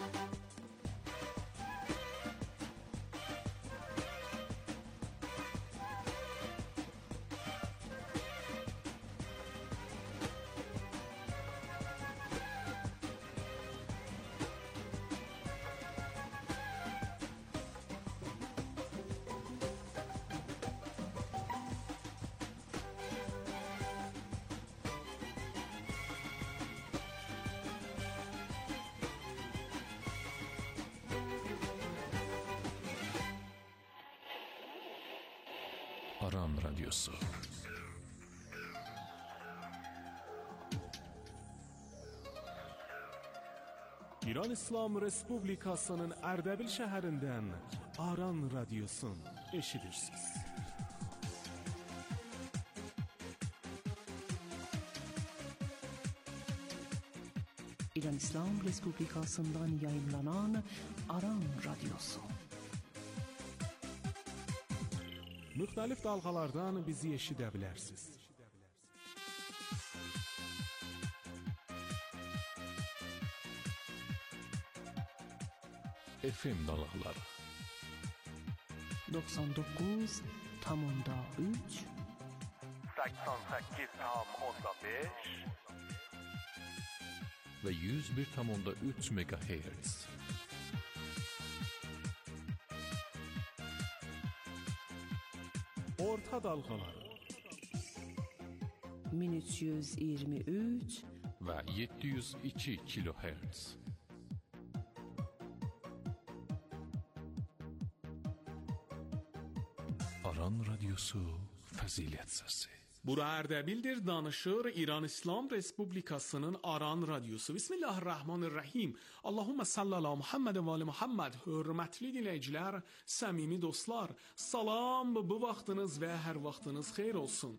Aran Radyosu. İran İslam Respublikasının Ərdəbil şəhərindən Aran Radyosun eşidirsiniz. İran İslam Respublikasından yayınlanan Aran Radyosu. Müxtəlif dalğalardan bizi eşidə bilərsiniz. FM dalğaları 99.3 88.5 ve 101.3 MHz. Orta dalğaları 1323 ve 702 kHz. Aran Radyosu Fəzilət Səsi. Bura Ərdəbildir, danışır İran İslam Respublikasının Aran Radyosu. Bismillahirrahmanirrahim. Allahumma salli ala Muhammed və ali Muhammed. Hörmətli dinləyicilər, səmimi dostlar, salam, bu vaxtınız və hər vaxtınız xeyir olsun.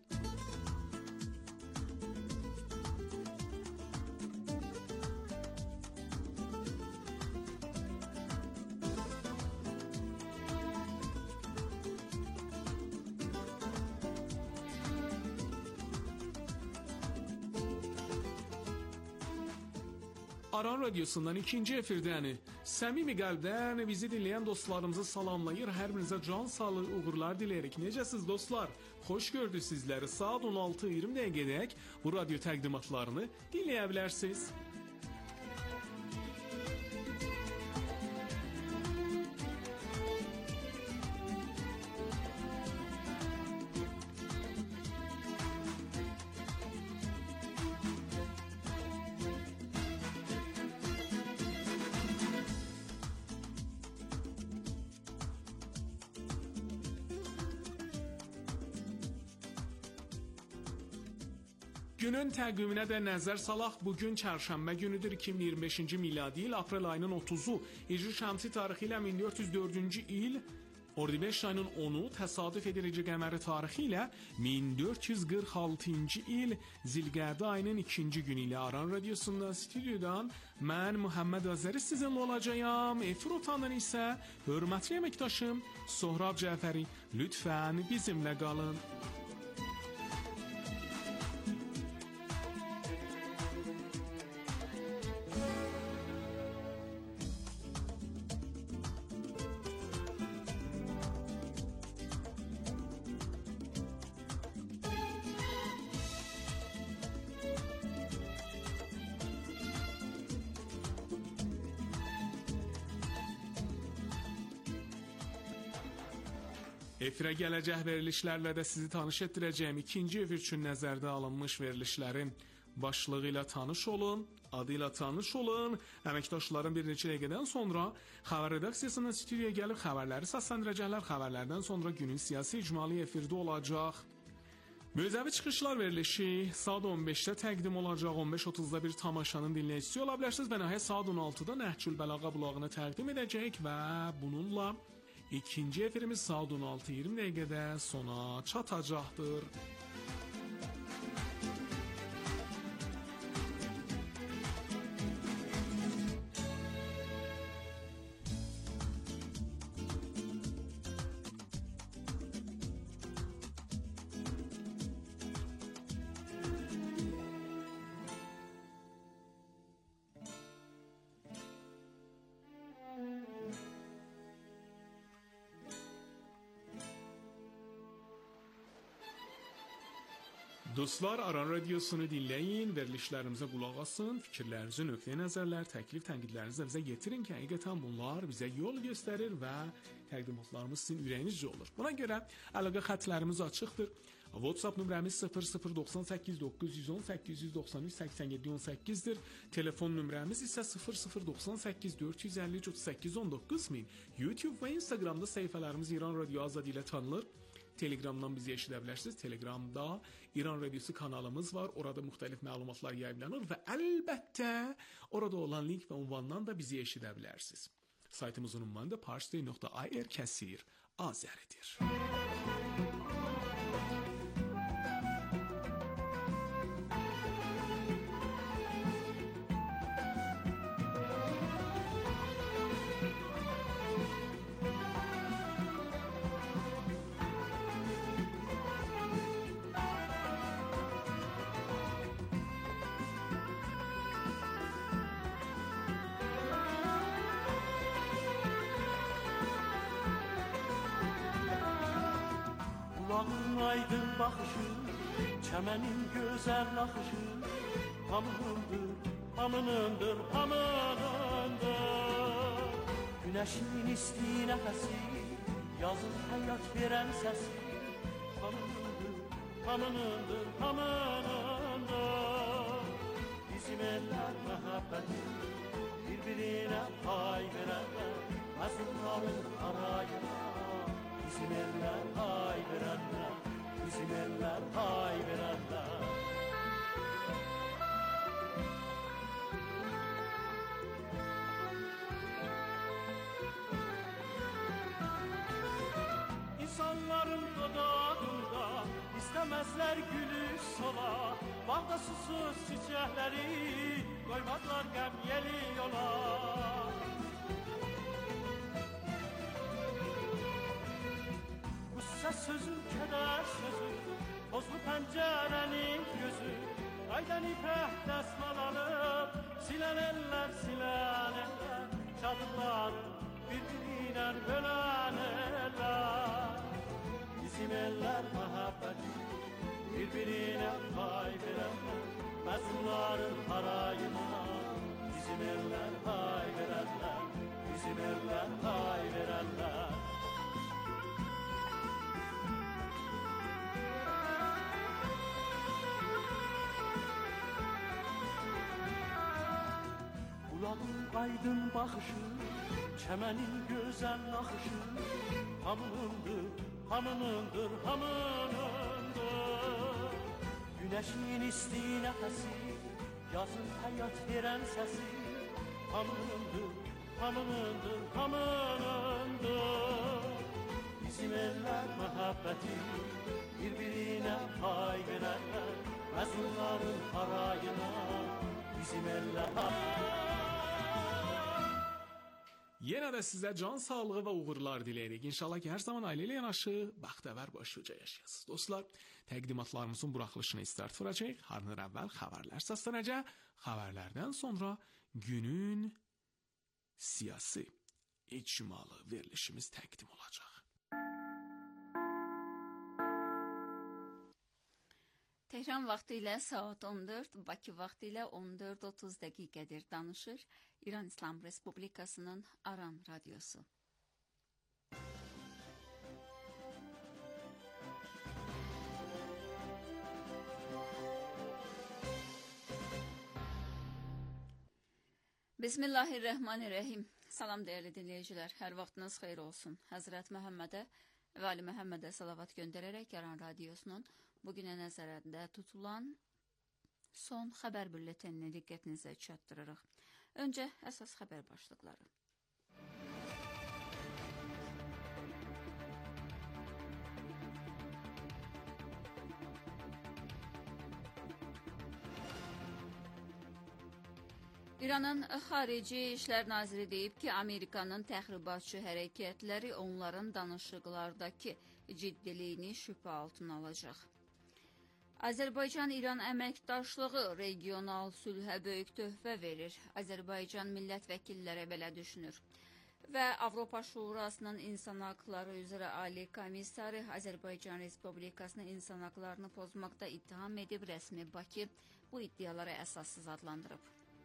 Aran Radyosundan ikinci efirdən səmimi qəlbdən bizi dinləyən dostlarımızı salamlayır. Hər birinizə can sağlığı, uğurlar diləyərək. Necəsiz dostlar? Xoş gördük sizləri. Saat 16:20 dəqiqədək bu radyo təqdimatlarını dinləyə bilərsiniz. Günün təqviminə də nəzər salaq. Bugün çərşənbə günüdür, 2025-ci miladi il, aprel ayının 30-u, Hicri şəmsi tarixi ilə 1404-cü il, Ordibeş ayının 10-u, təsadüf edici qəməri tarixi ilə 1446-cı il, Zilqədə ayının 2-ci günü ilə Aran Radyosundan, stüdyodan mən Muhammed Azəri sizinlə olacağam. Efir otandan isə hörmətli əməkdaşım Sohrab Cəfəri. Lütfən bizimlə qalın. Efirə gələcək verilişlərlə də sizi tanış etdirəcəyim. İkinci efir üçün nəzərdə alınmış verilişlərin başlığı ilə tanış olun, adı ilə tanış olun. Əməkdaşların bir neçə dəqiqədən sonra xəbər redaksiyasından stüdyoya gəlib xəbərləri səsləndirəcəklər. Xəbərlərdən sonra günün siyasi icmali efirdə olacaq. Müzəvi çıxışlar verilişi saat 15-də təqdim olacaq. 15:30-da bir tamaşanın dinləyicisi ola bilərsiniz. Və nəhayət saat 16-da Nəhcül Bəlağa blağını təqdim edəcək və bununla İkinci efirimiz saat 16:20 dəqiqədə sona çatacaqdır. Dostlar, Aran Radiosunu dinləyin, verilişlərimizə qulaq asın, fikirlərinizi, nöqteyi nəzərlər, təklif, tənqidlərinizi bizə yetirin ki, həqiqətən bunlar bizə yol göstərir və təqdimatlarımız sizin ürəyinizcə olur. Buna görə əlaqə xətlərimiz açıqdır. WhatsApp nömrəmiz 0098 910 893 87 18-dir. Telefon nömrəmiz isə 0098 453 38 19 min. YouTube və Instagramda səhifələrimiz İran Radio Azad ilə tanınır. Telegramdan bizi eşidə bilərsiniz. Telegramda İran Radiosu kanalımız var. Orada müxtəlif məlumatlar yayımlanır və əlbəttə orada olan link və ünvandan da bizi eşidə bilərsiniz. Saytımızın ünvanı da parstoy.ir kəsir Azəridir. Kulağın aydın bakışı, çəmənin gözəl naxışı, hamınındır, hamınındır, hamınındır. Güneşin isti nəfəsi, yazın həyat verən səsi, hamınındır, hamınındır, hamınındır. Bizim eller məhəbbəti, bir-birinə pay verənlər, məzunların arayına. Bizim eller hay verenler, bizim eller hay verenler. İnsanların dodağında istemezler gülü sola, bağda susuz çiçekleri koymazlar gəm yeli yola. Sözün keder sözü, tozlu pencerenin gözü, aydan ipek desmal alıp, silen eller, çadırları birbirine bölen eller. Bizim eller muhabbeti, birbirine pay verenler, mezunların harayına. Bizim eller pay verenler, bizim eller pay verenler. Kulağın aydın bakışı, çəmənin gözəl naxışı, hamınındır, hamınındır, hamınındır. Güneşin isti nəfəsi, yazın həyat verən səsi, hamınındır, hamınındır, hamınındır. Bizim eller məhəbbəti, bir-birinə pay verənlər, məzunların harayına. Bizim eller Yenə də sizə can sağlığı və uğurlar diləyirik. İnşallah ki, hər zaman ailə ilə yanaşı, bəxtəvər başuca yaşayasınız. Dostlar, təqdimatlarımızın buraxılışını istart vuracaq. Hardan əvvəl xəbərlər səslənəcək. Xəbərlərdən sonra günün siyasi, icmalı verilişimiz təqdim olacaq. Tehran vaxtı ilə saat 14, Bakı vaxtı ilə 14:30 dəqiqədir danışır İran İslam Respublikasının Aran Radiosu. Bismillahirrahmanirrahim. Salam dəyərli dinləyicilər, hər vaxtınız xeyir olsun. Həzrət Məhəmmədə və Ali Məhəmmədə salavat göndərərək Aran Radiosunun bugünə nəzərdə tutulan son xəbər bülletenini diqqətinizə çatdırırıq. Öncə əsas xəbər başlıqları. İranın Xarici İşlər Naziri deyib ki, Amerikanın təxribatçı hərəkətləri onların danışıqlardakı ciddiliyini şübhə altına alacaq. Azərbaycan-İran əməkdaşlığı regional sülhə böyük töhfə verir. Azərbaycan millət vəkilləri belə düşünür. Və Avropa Şurasının İnsan Haqları üzrə Ali Komissarı Azərbaycan Respublikasının insan haqlarını pozmaqda ittiham edib, rəsmi Bakı bu iddiaları əsassız adlandırıb.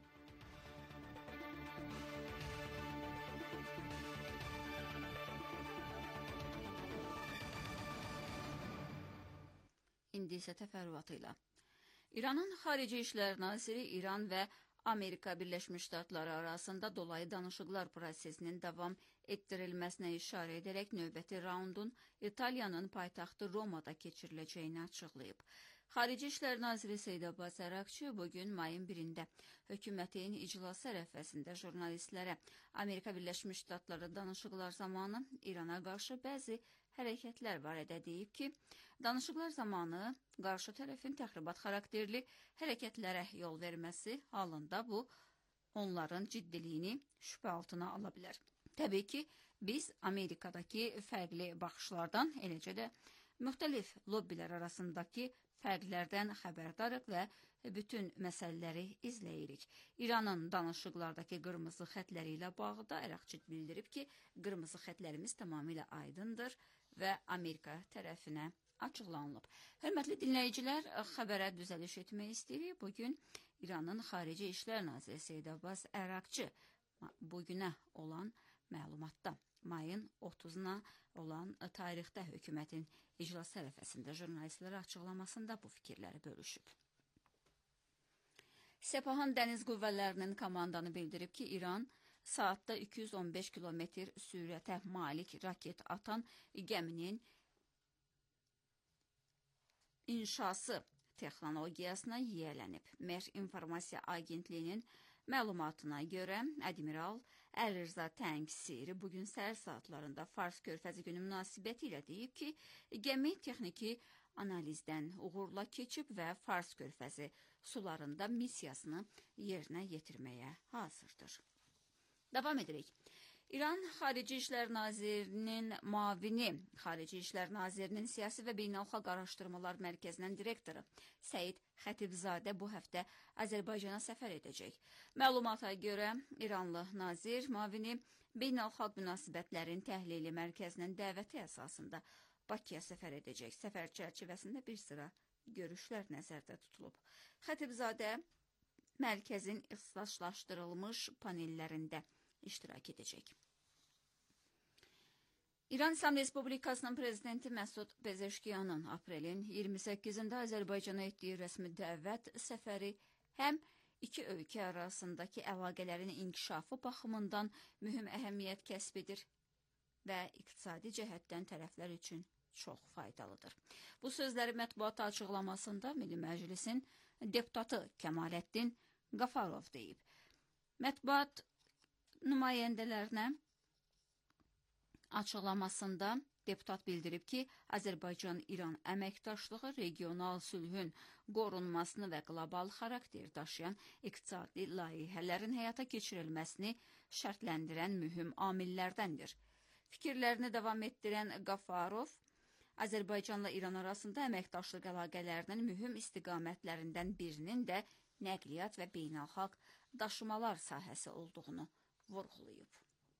İndi isə təfərrüatı ilə. İranın Xarici İşlər Naziri İran və Amerika Birləşmiş Ştatları arasında dolayı danışıqlar prosesinin davam etdirilməsinə işarə edərək növbəti raundun İtaliyanın paytaxtı Romada keçiriləcəyini açıqlayıb. Xarici İşlər Naziri Seyid Abbas Ərakçı bugün mayın 1-də hökumətin iclası ərəfəsində jurnalistlərə Amerika Birləşmiş Ştatları danışıqlar zamanı İrana qarşı bəzi hərəkətlər barədə deyib ki, danışıqlar zamanı qarşı tərəfin təxribat xarakterli hərəkətlərə yol verməsi halında bu onların ciddiliyini şübhə altına ala bilər. Təbii ki, biz Amerikadakı fərqli baxışlardan, eləcə də müxtəlif lobbilər arasındakı fərqlərdən xəbərdarıq və bütün məsələləri izləyirik. İranın danışıqlardakı qırmızı xətləri ilə bağlı da Ərakçı bildirib ki, qırmızı xətlərimiz tamamilə aydındır və Amerika tərəfinə açıqlanılıb. Hörmətli dinləyicilər, xəbərə düzəliş etmək istəyirik. Bugün İranın Xarici İşlər Naziri Seyid Abbas Ərakçı bugünə olan məlumatda mayın 30-na olan tarixdə hökumətin iclası ərəfəsində jurnalistlərə açıqlamasında bu fikirləri bölüşüb. Sepahın dəniz qüvvələrinin komandanı bildirib ki, İran saatda 215 kilometr sürətə malik raket atan gəminin inşası texnologiyasına yiyələnib. Mer İnformasiya Agentliyinin məlumatına görə Admiral Əlirza Təngsiri bugün səhər saatlarında Fars körfəzi günü münasibəti ilə deyib ki, gəmi texniki analizdən uğurla keçib və Fars körfəzi sularında missiyasını yerinə yetirməyə hazırdır. Davam edirik. İran Xarici İşlər Nazirinin müavini, Xarici İşlər Nazirinin Siyasi və Beynəlxalq Araşdırmalar Mərkəzinin direktoru Səid Xətibzadə bu həftə Azərbaycana səfər edəcək. Məlumata görə İranlı nazir müavini Beynəlxalq Münasibətlərin Təhlili Mərkəzinin dəvəti əsasında Bakıya səfər edəcək. Səfər çərçivəsində bir sıra görüşlər nəzərdə tutulub. Xətibzadə mərkəzin ixtisaslaşdırılmış panellərində iştirak edəcək. İran İslam Respublikasının prezidenti Məsud Pezeşkiyanın aprelin 28-də Azərbaycana etdiyi rəsmi dəvət səfəri həm iki ölkə arasındakı əlaqələrin inkişafı baxımından mühüm əhəmiyyət kəsb edir və iqtisadi cəhətdən tərəflər üçün çox faydalıdır. Bu sözləri mətbuat açıqlamasında Milli Məclisin deputatı Kəmaləddin Qafarov deyib. Mətbuat nümayəndələrinə açıqlamasında deputat bildirib ki, Azərbaycan-İran əməkdaşlığı regional sülhün qorunmasını və qlobal xarakter daşıyan iqtisadi layihələrin həyata keçirilməsini şərtləndirən mühüm amillərdəndir. Fikirlərini davam etdirən Qafarov, Azərbaycanla İran arasında əməkdaşlıq əlaqələrinin mühüm istiqamətlərindən birinin də nəqliyyat və beynəlxalq daşımalar sahəsi olduğunu vurğulayıb.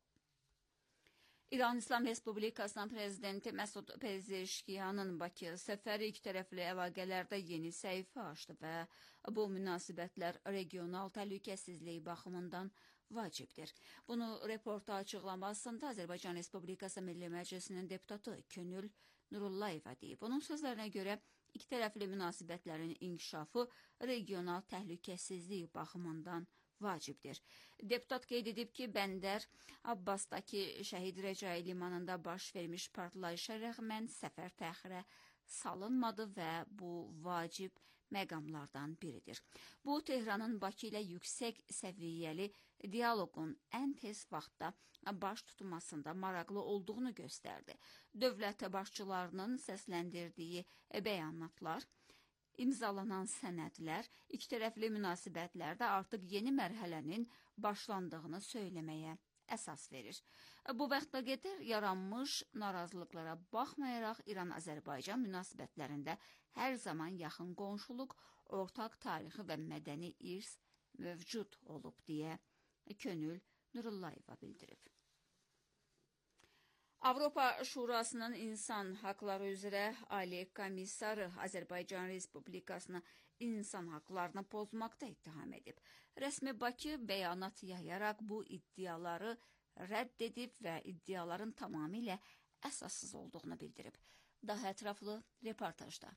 İran İslam Respublikasının prezidenti Məsud Pezeşkiyanın Bakı səfəri ikitərəfli əlaqələrdə yeni səhifə açdı və bu münasibətlər regional təhlükəsizlik baxımından vacibdir. Bunu reporta açıqlamasında Azərbaycan Respublikası Milli Məclisinin deputatı Könül Nurullayeva deyib. Onun sözlərinə görə ikitərəfli münasibətlərin inkişafı regional təhlükəsizlik baxımından vacibdir. Deputat qeyd edib ki, Bəndər Abbasdakı Şəhid Rəcai limanında baş vermiş partlayışa rəğmən səfər təxirə salınmadı və bu vacib məqamlardan biridir. Bu, Tehranın Bakı ilə yüksək səviyyəli dialoqun ən tez vaxtda baş tutmasında maraqlı olduğunu göstərdi. Dövlət başçılarının səsləndirdiyi bəyanatlar, İmzalanan sənədlər ikitərəfli münasibətlərdə artıq yeni mərhələnin başlandığını söyləməyə əsas verir. Bu vaxta qədər yaranmış narazılıqlara baxmayaraq İran-Azərbaycan münasibətlərində hər zaman yaxın qonşuluq, ortaq tarixi və mədəni irs mövcud olub deyə Könül Nurullayeva bildirib. Avropa Şurasının İnsan Haqları üzrə Ali Komissarı Azərbaycan Respublikasını insan haqlarını pozmaqda ittiham edib. Rəsmi Bakı bəyanat yayaraq bu iddiaları rədd edib və iddiaların tamamilə əsassız olduğunu bildirib. Daha ətraflı reportajda.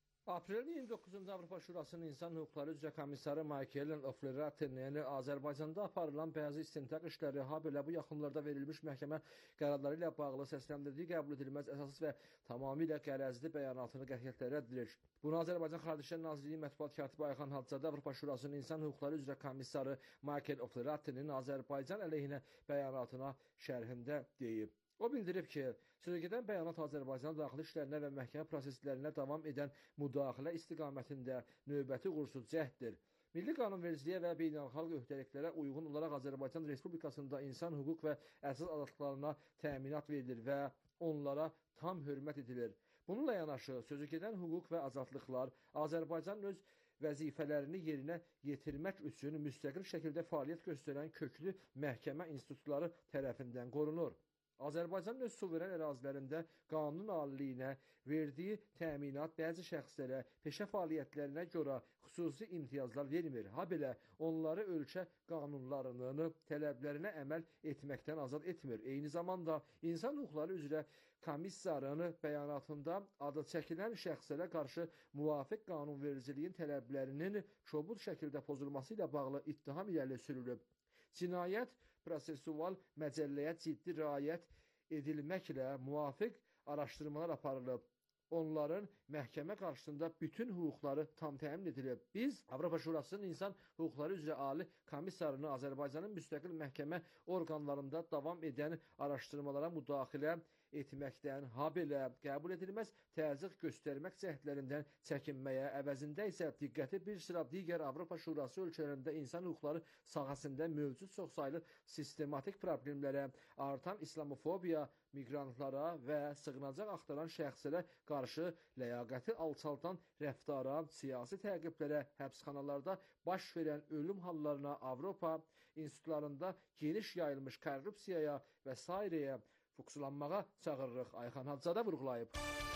Aprelin 29-da Avropa Şurasının İnsan Hüquqları üzrə komissarı Michael O'Flaherty Azərbaycanda aparılan bəzi istintaq işləri, habelə bu yaxınlarda verilmiş məhkəmə qərarları ilə bağlı səsləndirdiyi qəbul edilməz əsassız və tamamilə qərəzli bəyanatını qətiyyətlə rədd edir. Bunu Azərbaycan Xarici İşlər Nazirliyi Mətbuat katibi Ayxan Hacızadə Avropa Şurasının İnsan Hüquqları üzrə komissarı Michael O'Flaherty'nin Azərbaycan əleyhinə bəyanatına şərhində deyib. O bildirib ki, sözügedən bəyanat Azərbaycan daxili işlərinə və məhkəmə proseslərinə davam edən müdaxilə istiqamətində növbəti uğursuz cəhddir. Milli qanunvericiliyə və beynəlxalq öhdəliklərə uyğun olaraq Azərbaycan Respublikasında insan hüquq və əsas azadlıqlarına təminat verilir və onlara tam hörmət edilir. Bununla yanaşı, sözügedən hüquq və azadlıqlar Azərbaycanın öz vəzifələrini yerinə yetirmək üçün müstəqil şəkildə fəaliyyət göstərən köklü məhkəmə institutları tərəfindən qorunur. Azərbaycanın öz suveren ərazilərində qanun aliliyinə verdiyi təminat bəzi şəxslərə peşə fəaliyyətlərinə görə xüsusi imtiyazlar vermir. Habelə onları ölkə qanunlarının tələblərinə əməl etməkdən azad etmir. Eyni zamanda insan hüquqları üzrə komissarın bəyanatında adı çəkilən şəxslərə qarşı müvafiq qanunvericiliyin tələblərinin kobud şəkildə pozulması ilə bağlı ittiham irəli sürülüb. Cinayət prosesual məcəlləyə ciddi riayət edilməklə müvafiq araşdırmalar aparılıb. Onların məhkəmə qarşısında bütün hüquqları tam təmin edilib. Biz Avropa Şurasının İnsan Hüquqları üzrə Ali Komissarını Azərbaycanın müstəqil məhkəmə orqanlarında davam edən araşdırmalara müdaxilə etməkdən, habelə qəbul edilməz təzyiq göstərmək cəhdlərindən çəkinməyə, əvəzində isə diqqəti bir sıra digər Avropa Şurası ölkələrində insan hüquqları sahəsində mövcud çoxsaylı sistematik problemlərə, artan islamofobiya, miqrantlara və sığınacaq axtaran şəxslərə qarşı ləyaqəti alçaldan rəftara, siyasi təqiblərə, həbsxanalarda baş verən ölüm hallarına, Avropa institutlarında geniş yayılmış korrupsiyaya və s. fokuslanmağa çağırırıq. Ayxan Hacızadə vurğulayıb.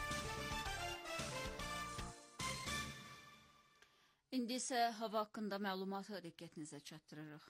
İndi isə hava haqqında məlumatı diqqətinizə çatdırırıq.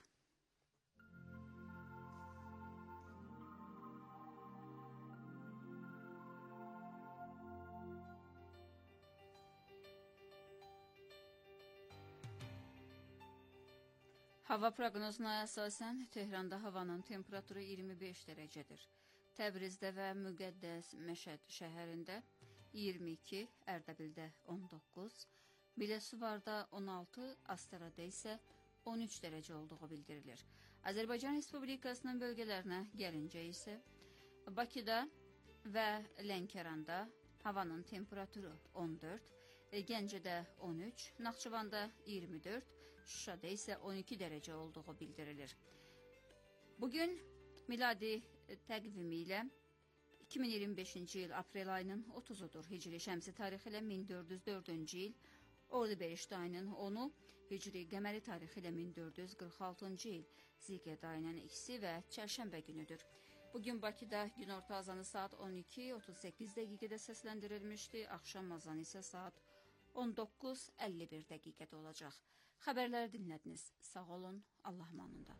Hava proqnozuna əsasən Tehranda havanın temperaturu 25 dərəcədir. Təbrizdə və Müqəddəs Məşəd şəhərində 22, Ərdəbildə 19, Biləsuvarda 16, Astarada isə 13 dərəcə olduğu bildirilir. Azərbaycan Respublikasının bölgələrinə gəlincə isə Bakıda və Lənkəranda havanın temperaturu 14, Gəncədə 13, Naxçıvanda 24, Şuşada isə 12 dərəcə olduğu bildirilir. Bugün miladi təqvimi ilə 2025-ci il aprel ayının 30-udur. Hicri şəmsi tarixi ilə 1404-cü il, Orduberiş ayının 10-u, Hicri qəməri tarixi ilə 1446-cı il, Zilqədə ayının 2-si və çərşənbə günüdür. Bugün Bakıda günorta azanı saat 12:38 dəqiqədə səsləndirilmişdi, axşam azanı isə saat 19:51 dəqiqədə olacaq. Xəbərləri dinlədiniz. Sağ olun, Allah amanında.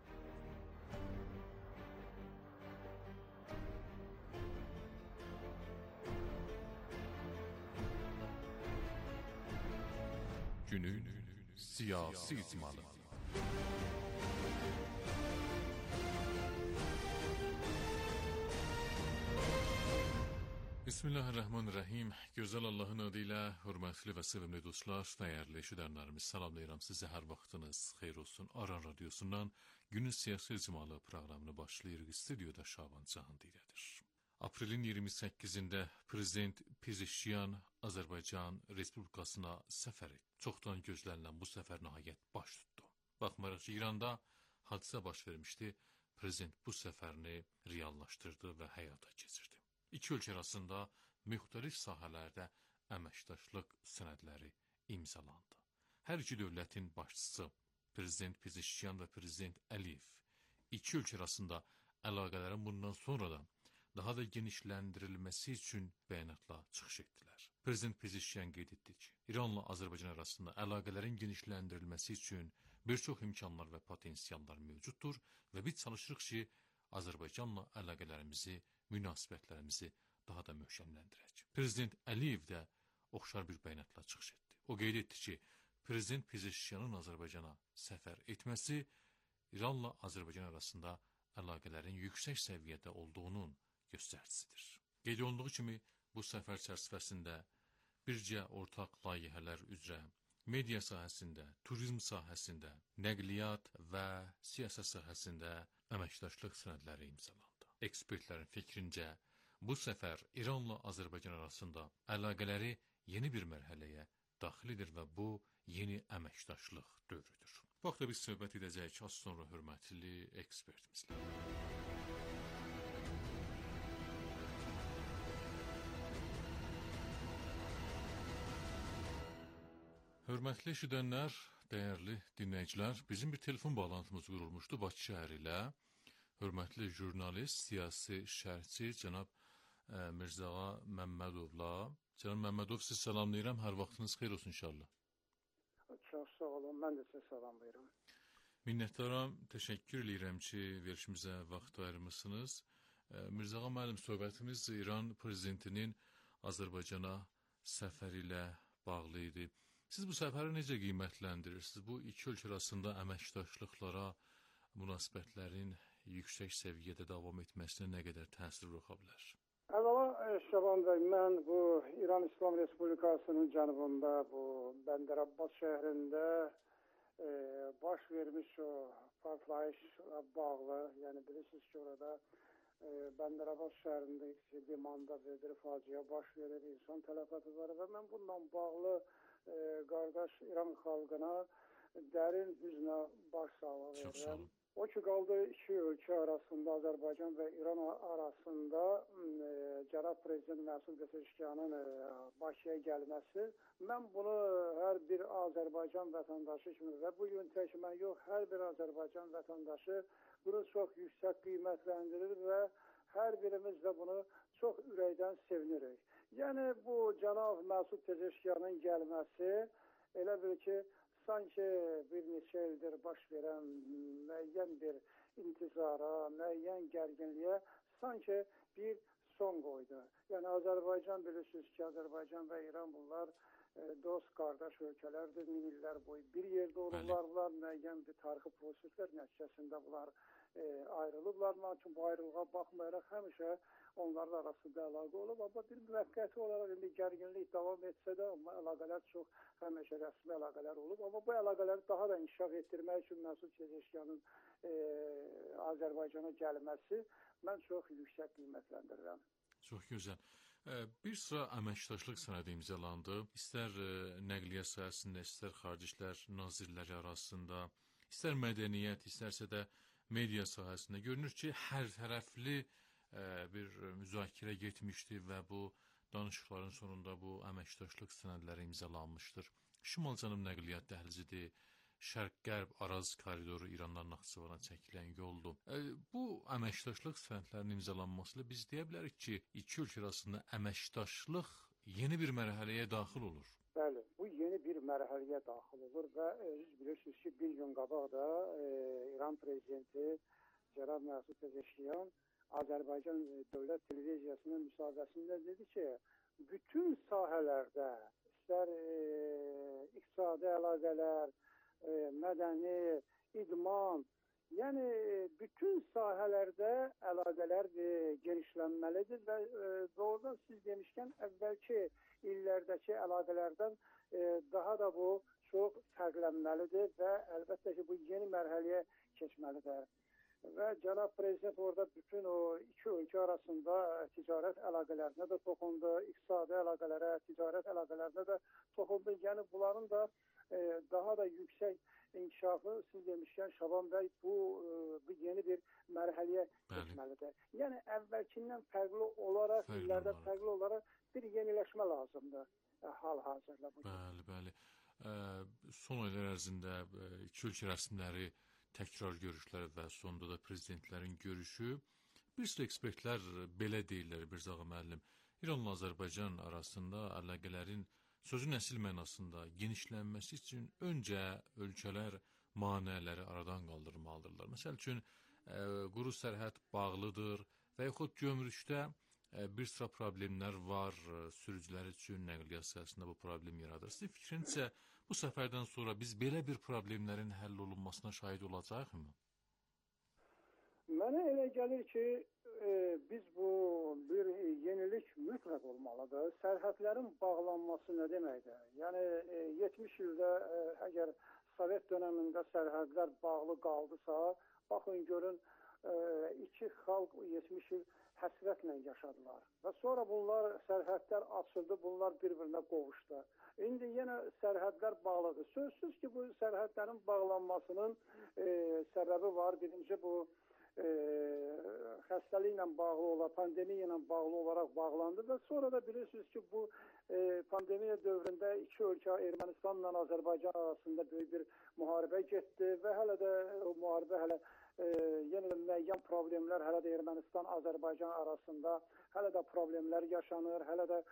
Günün siyasi icmalı. Bismillahirrahmanirrahim. Gözəl Allahın adı ilə hörmətli və sevimli dostlar, dəyərli eşidənlərimiz, salamlayıram sizə, hər vaxtınız xeyir olsun. Aran Radyosundan Günün Siyasi İcmalı proqramını başlayırıq. Stüdyoda Şaban Cahanlı ilədir. Aprelin 28-də Prezident Pezeshkian Azərbaycan Respublikasına səfər etdi. Çoxdan gözlənilən bu səfər nəhayət baş tutdu. Baxmayaraq ki, İranda hadisə baş vermişdi, Prezident bu səfərini reallaşdırdı və həyata keçirdi. İki ölkə arasında müxtəlif sahələrdə əməkdaşlıq sənədləri imzalandı. Hər iki dövlətin başçısı Prezident Pezeshkian və Prezident Əliyev iki ölkə arasında əlaqələrin bundan sonra da daha da genişləndirilməsi üçün bəyanatla çıxış etdilər. Prezident Pezeşkiyan qeyd etdi ki, İranla Azərbaycan arasında əlaqələrin genişləndirilməsi üçün bir çox imkanlar və potensiallar mövcuddur və biz çalışırıq ki, Azərbaycanla əlaqələrimizi, münasibətlərimizi daha da möhkəmləndirək. Prezident Əliyev də oxşar bir bəyanatla çıxış etdi. O qeyd etdi ki, Prezident Pezeşkiyanın Azərbaycana səfər etməsi İranla Azərbaycan arasında əlaqələrin yüksək səviyyədə olduğunun göstəricisidir. Qeyd olunduğu kimi, bu səfər çərçivəsində bircə ortaq layihələr üzrə media sahəsində, turizm sahəsində, nəqliyyat və siyasət sahəsində əməkdaşlıq sənədləri imzalandı. Ekspertlərin fikrincə, bu səfər İranla Azərbaycan arasında əlaqələri yeni bir mərhələyə daxil edir və bu yeni əməkdaşlıq dövrüdür. Bu haqda biz söhbət edəcəyik az sonra hörmətli ekspertimizlə. Hörmətli eşidənlər, dəyərli dinləyicilər, bizim bir telefon bağlantımız qurulmuşdu Bakı şəhəri ilə. Hörmətli jurnalist, siyasi şərhçi cənab Mirzağa Məmmədovla. Cənab Məmmədov, siz salamlayıram, hər vaxtınız xeyir olsun inşallah. Çox sağ olun, mən də sizi salamlayıram. Minnətdaram, təşəkkür edirəm ki, verilişimizə vaxt ayırmışsınız. Mirzağa müəllim, söhbətimiz İran prezidentinin Azərbaycana səfəri ilə bağlı idi. Siz bu səfəri necə qiymətləndirirsiniz? Bu iki ölkə arasında əməkdaşlıqlara, münasibətlərin yüksək səviyyədə davam etməsinə nə qədər təsir yoxa bilər? Əvvəla Şaban bəy, mən bu İran İslam Respublikasının cənubunda, bu Bəndər Abbas şəhərində baş vermiş o partlayışla bağlı, yəni bilirsiniz ki, orada Bəndər Abbas şəhərində limanda bir faciə baş verir, insan tələfatı var və mən bununla bağlı qardaş İran xalqına dərin hüznə baş sağlayıram. O ki, qaldı iki ölkə arasında, Azərbaycan və İran arasında cənab prezident Məsud Pezeşkiyanın Bakıya gəlməsi, mən bunu hər bir Azərbaycan vətəndaşı kimi və bu gün tək mən yox, hər bir Azərbaycan vətəndaşı bunu çox yüksək qiymətləndirir və hər birimiz də bunu çox ürəkdən sevinirik. Yəni, bu cənab Məsud Pezeşkiyanın gəlməsi elə bir ki, sanki bir neçə ildir baş verən müəyyən bir intizara, müəyyən gərginliyə sanki bir son qoydu. Yəni, Azərbaycan bilirsiniz ki, Azərbaycan və İran bunlar dost, qardaş ölkələrdir, min illər boyu bir yerdə olurlar, müəyyən bir tarixi proseslər nəticəsində bunlar ayrılıblar. Lakin bu ayrılığa baxmayaraq həmişə onların arasında əlaqə olub, amma bir müvəqqəti olaraq indi gərginlik davam etsə də, amma əlaqələr çox həmişə rəsmi əlaqələr olub. Amma bu əlaqələri daha da inkişaf etdirmək üçün Məsud Pezeşkiyanın Azərbaycana gəlməsi mən çox yüksək qiymətləndirirəm. Çox gözəl. Bir sıra əməkdaşlıq sənədi imzalandı. İstər nəqliyyat sahəsində, istər xarici işlər nazirləri arasında, istər mədəniyyət, istərsə də media sahəsində görünür ki, hər tərəfli bir müzakirə getmişdi və bu danışıqların sonunda bu əməkdaşlıq sənədləri imzalanmışdır. Şimal-Cənub nəqliyyat dəhlizidir, Şərq-Qərb Araz koridoru İrandan Naxçıvana çəkilən yoldur. Bu əməkdaşlıq sənədlərinin imzalanmasıyla biz deyə bilərik ki, iki ölkə arasında əməkdaşlıq yeni bir mərhələyə daxil olur. Bəli, bu yeni bir mərhələyə daxil olur və bilirsiniz ki, bir gün qabaq da İran prezidenti cənab Məsud Pezeşkiyan Azərbaycan Dövlət Televiziyasının müsahibəsində dedi ki, bütün sahələrdə, istər iqtisadi əlaqələr, mədəni, idman, yəni bütün sahələrdə əlaqələr genişlənməlidir və doğrudan siz demişkən əvvəlki illərdəki əlaqələrdən daha da bu çox fərqlənməlidir və əlbəttə ki, bu yeni mərhələyə keçməlidir. Və cənab prezident orada bütün o iki ölkə arasında ticarət əlaqələrinə də toxundu, iqtisadi əlaqələrə, ticarət əlaqələrinə də toxundu. Yəni bunların da daha da yüksək inkişafı siz demişkən Şaban bəy bu yeni bir mərhələyə keçməlidir. Yəni əvvəlkindən fərqli olaraq, illərdə fərqli olaraq bir yeniləşmə lazımdır hal-hazırda. Bəli. Son aylar ərzində iki ölkə rəsmiləri təkrar görüşləri və sonunda da prezidentlərin görüşü Bir sıra ekspertlər belə deyirlər Birzağa müəllim. İranla Azərbaycan arasında əlaqələrin sözün əsl mənasında genişlənməsi üçün öncə ölkələr maneələri aradan qaldırmalıdırlar. Məsəl üçün, quru sərhəd bağlıdır və yaxud gömrükdə bir sıra problemlər var, sürücülər üçün nəqliyyat sahəsində bu problem yaradır. Sizin fikrincə, bu səfərdən sonra biz belə bir problemlərin həll olunmasına şahid olacaqmı? Mənə elə gəlir ki, biz bu bir yenilik mütləq olmalıdır. Sərhədlərin bağlanması nə deməkdir? Yəni 70 ildə əgər Sovet dönəmində sərhədlər bağlı qaldısa, baxın görün iki xalq 70 il həsrətlə yaşadılar. Və sonra bunlar sərhədlər açıldı, bunlar bir-birinə qovuşdu. İndi yenə sərhədlər bağlıdır. Sözsüz ki, bu sərhədlərin bağlanmasının səbəbi var. Birinci bu xəstəliklə bağlı olaraq, pandemiya ilə bağlı olaraq bağlandı və sonra da bilirsiniz ki, bu pandemiya dövründə iki ölkə Ermənistanla Azərbaycan arasında böyük bir müharibə getdi və hələ də o müharibə hələ yenə müəyyən problemlər hələ də Ermənistan-Azərbaycan arasında hələ də problemlər yaşanır, hələ də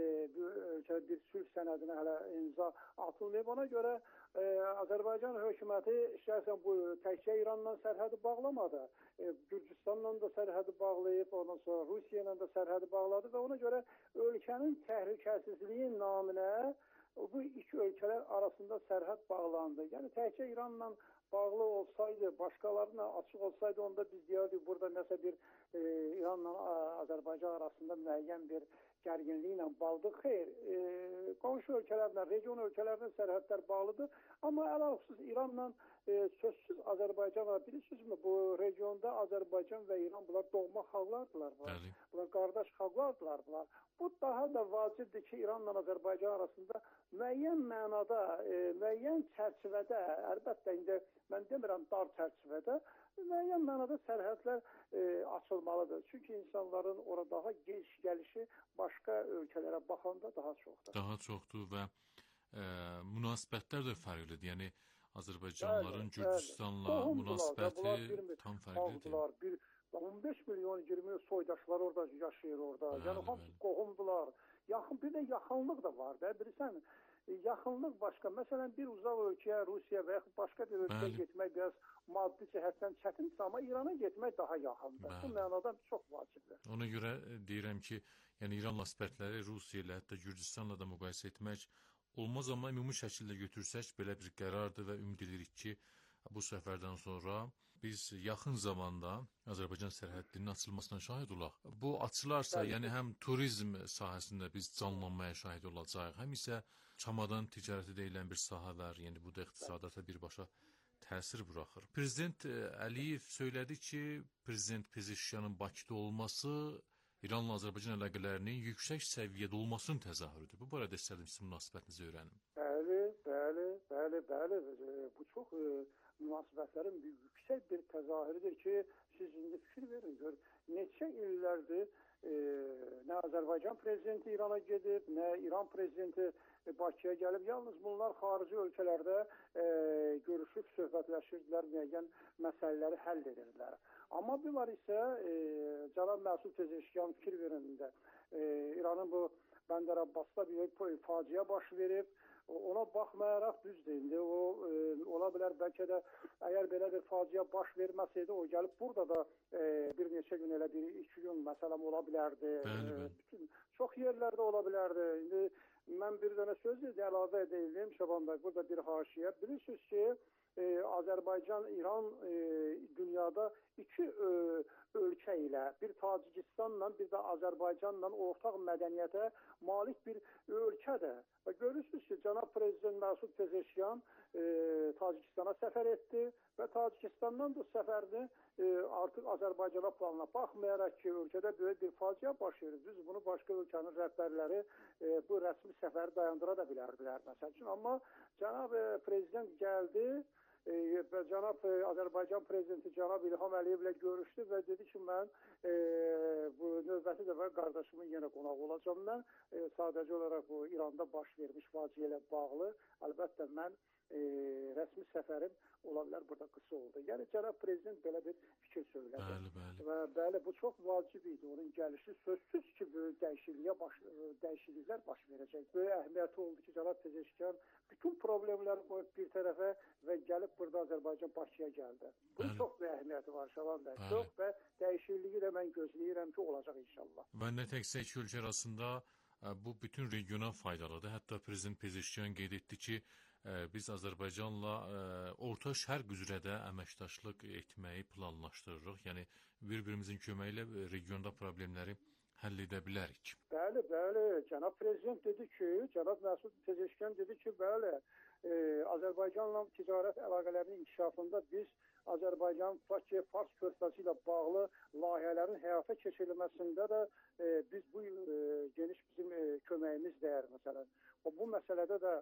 bir sülh sənədinə hələ imza atılmayıb. Ona görə Azərbaycan hökuməti şəxsən bu təkcə İranla sərhədi bağlamadı. Gürcüstanla da sərhədi bağlayıb, ondan sonra Rusiya ilə də sərhədi bağladı və ona görə ölkənin təhlükəsizliyi naminə bu iki ölkələr arasında sərhəd bağlandı. Yəni təkcə İranla bağlı olsaydı, başqalarına açıq olsaydı, onda biz deyərdik burada nəsə bir İranla Azərbaycan arasında müəyyən bir gərginliklə bağlıdır. Xeyr, qonşu ölkələrlə, region ölkələrlə sərhədlər bağlıdır. Amma ələlxüsus İranla sözsüz Azərbaycan var. Bilirsinizmi, bu regionda Azərbaycan və İran bunlar doğma xalqlardılar. Bunlar qardaş xalqlardılar. Bu daha da vacibdir ki, İranla Azərbaycan arasında müəyyən mənada, müəyyən çərçivədə, əlbəttə indi mən demirəm dar çərçivədə, müəyyən mənada sərhədlər açılmalıdır. Çünki insanların ora daha geniş gəlişi başqa ölkələrə baxanda daha çoxdur. Daha çoxdur və münasibətlər də fərqlidir. Yəni Azərbaycanlıların Gürcüstanla münasibəti tam fərqlidir. 15 milyon 20 soydaşlar orada yaşayır orada. Yəni hamısı qohumdular. Yaxın bir də yaxınlıq da var da, bilirsən. Yaxınlıq başqa. Məsələn, bir uzaq ölkəyə, Rusiya və yaxud başqa bir ölkəyə getmək biraz maddi cəhətdən çətindir, amma İrana getmək daha yaxındır. Bu mənada çox vacibdir. Ona görə deyirəm ki, yəni İran münasibətləri Rusiya ilə, hətta Gürcüstanla da müqayisə etmək olmaz, amma ümumi şəkildə götürsək belə bir qərardır və ümid edirik ki, bu səfərdən sonra biz yaxın zamanda Azərbaycan sərhədlərinin açılmasına şahid olaq. Bu açılarsa, yəni həm turizm sahəsində biz canlanmaya şahid olacağıq, həm isə çamadan ticarəti deyilən bir sahə var, yəni bu da iqtisadata birbaşa təsir buraxır. Prezident Əliyev söylədi ki, Prezident Pezeşkiyanın Bakıda olması İranla Azərbaycan əlaqələrinin yüksək səviyyədə olmasının təzahürüdür. Bu barədə istədim sizin münasibətinizi öyrənim. Bəli. Bu çox münasibətlərin yüksək bir təzahürüdür ki, siz indi fikir verin, gör, neçə illərdir nə Azərbaycan prezidenti İrana gedib, nə İran prezidenti Bakıya gəlib. Yalnız bunlar xarici ölkələrdə görüşüb, söhbətləşirdilər, müəyyən məsələləri həll edirdilər. Amma bir var isə Cənab Məsud Pezeşkiyan fikir verində İranın bu Bəndər Abbasda bir faciə baş verib. Ona baxmayaraq düzdür. İndi o ola bilər bəlkə də əgər belə bir faciə baş verməsəydi, o gəlib burada da bir neçə gün elə bir 2 gün məsələn ola bilərdi. Çox yerlərdə ola bilərdi. İndi mən bir dənə söz əlavə edeyim Şaban bəy, burada bir haşiyə. Bilirsiniz ki, Azərbaycan, İran dünyada iki ölkə ilə, bir Tacikistanla, bir də Azərbaycanla ortaq mədəniyyətə malik bir ölkədir. Və görürsünüz ki, cənab Prezident Məsud Pezeşkiyan Tacikistana səfər etdi və Tacikistandan da səfərini artıq Azərbaycana planına baxmayaraq ki, ölkədə böyük bir faciə baş verir. Düz bunu başqa ölkənin rəhbərləri bu rəsmi səfəri dayandıra da bilərdilər məsəl üçün. Amma cənab Prezident gəldi və cənab Azərbaycan prezidenti cənab İlham Əliyevlə görüşdü və dedi ki, mən bu növbəti dəfə qardaşımın yenə qonaq olacağım. Mən sadəcə olaraq bu İranda baş vermiş faciə ilə bağlı əlbəttə mən rəsmi səfərim ola bilər burada qısa oldu. Yəni cənab prezident belə bir fikir söylədi. Bəli. Və bəli, bu çox vacib idi. Onun gəlişi sözsüz ki, böyük dəyişikliklər baş verəcək. Böyük əhəmiyyəti oldu ki, cənab Pezeşkan bütün problemləri qoyub bir tərəfə və gəlib burada Azərbaycan Bakıya gəldi. Bunun çox böyük əhəmiyyəti var Şaban bəy. Çox və dəyişikliyi də mən gözləyirəm ki, olacaq inşallah. Və nə təkcə iki ölkə arasında bu bütün regiona faydalıdır. Hətta prezident Pezeşkan qeyd etdi ki, biz Azərbaycanla Orta Şərq üzrə də əməkdaşlıq etməyi planlaşdırırıq. Yəni bir-birimizin köməyi ilə regionda problemləri həll edə bilərik. Bəli. Cənab prezident dedi ki, cənab Məsud Pezeşkan dedi ki, bəli, Azərbaycanla ticarət əlaqələrinin inkişafında biz Azərbaycan-Bakı Fars körfəzi ilə bağlı layihələrin həyata keçirilməsində də biz bu geniş bizim köməyimiz dəyər məsələn. Bu məsələdə də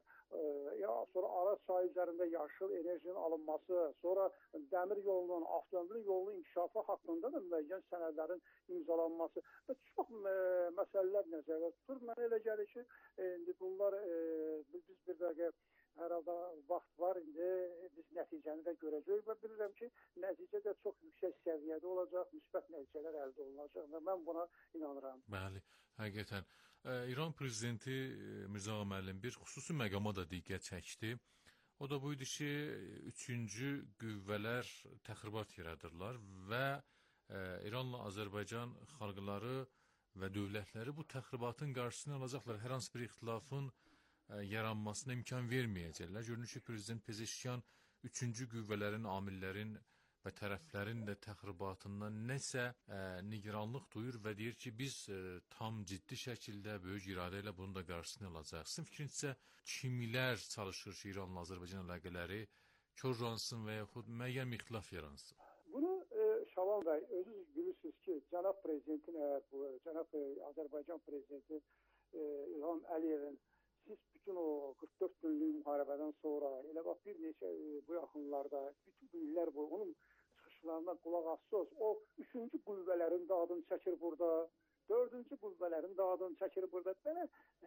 sonra Araz çayı üzərində yaşıl enerjinin alınması, sonra dəmir yolunun, avtomobil yolunun inkişafı haqqında da müəyyən sənədlərin imzalanması və çox məsələlər nəzərdə tutulur. Mənə elə gəlir ki, bunlar biz bir dəqiqə hər halda vaxt var, indi biz nəticəni də görəcəyik və bilirəm ki, nəticə də çox yüksək səviyyədə olacaq, müsbət nəticələr əldə olunacaq və mən buna inanıram. Bəli, həqiqətən. İran prezidenti Mirzə Ağa müəllim bir xüsusi məqama da diqqət çəkdi. O da buydu ki, üçüncü qüvvələr təxribat yaradırlar və İranla Azərbaycan xalqları və dövlətləri bu təxribatın qarşısını alacaqlar. Hər hansı bir ixtilafın yaranmasına imkan verməyəcəklər. Görünür ki, prezident Pezeşkan üçüncü qüvvələrin, amillərin və tərəflərin də təxribatından nəsə nigaranlıq duyur və deyir ki, biz tam ciddi şəkildə, böyük iradə ilə bunun da qarşısını alacaq. Sizin fikrincə kimlər çalışır ki, İranla Azərbaycan əlaqələri korlansın və yaxud müəyyən ixtilaf yaransın? Bunu Şaban bəy, özünüz bilirsiniz ki, cənab prezidentin, cənab Azərbaycan prezidenti İlham Əliyevin siz bütün o 44 günlük müharibədən sonra, elə bax bir neçə bu yaxınlarda, bütün bu illər boyu onun çıxışlarına qulaq assız, o üçüncü qüvvələrin də adını çəkir burada, dördüncü qüvvələrin də adını çəkir burada. Belə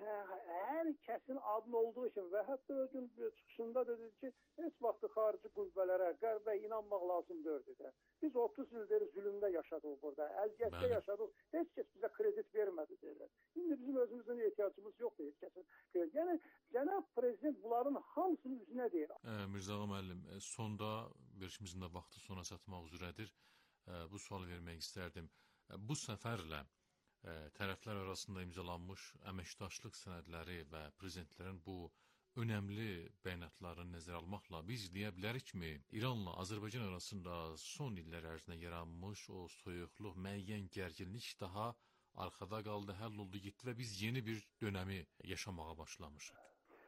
hər kəsin adının olduğu üçün və hətta o gün çıxışında dedi ki, heç vaxt xarici qüvvələrə, qərbə inanmaq lazım deyirdi. Biz 30 ildir zülmdə yaşadıq burada, əziyyətdə yaşadıq, heç kəs bizə kredit vermədi deyirlər. İndi bizim özümüzün ehtiyacımız yoxdur heç kəsin kredit. Yəni, cənab prezident bunların hamısının üzünə deyir. Mirzə Ağa müəllim, sonda verişimizin də vaxtı sona çatmaq üzrədir. Bu sualı vermək istərdim. Bu səfərlə tərəflər arasında imzalanmış əməkdaşlıq sənədləri və prezidentlərin bu önəmli bəyanatlarını nəzərə almaqla biz deyə bilərikmi, İranla Azərbaycan arasında son illər ərzində yaranmış o soyuqluq, müəyyən gərginlik daha arxada qaldı, həll oldu, getdi və biz yeni bir dönəmi yaşamağa başlamışıq.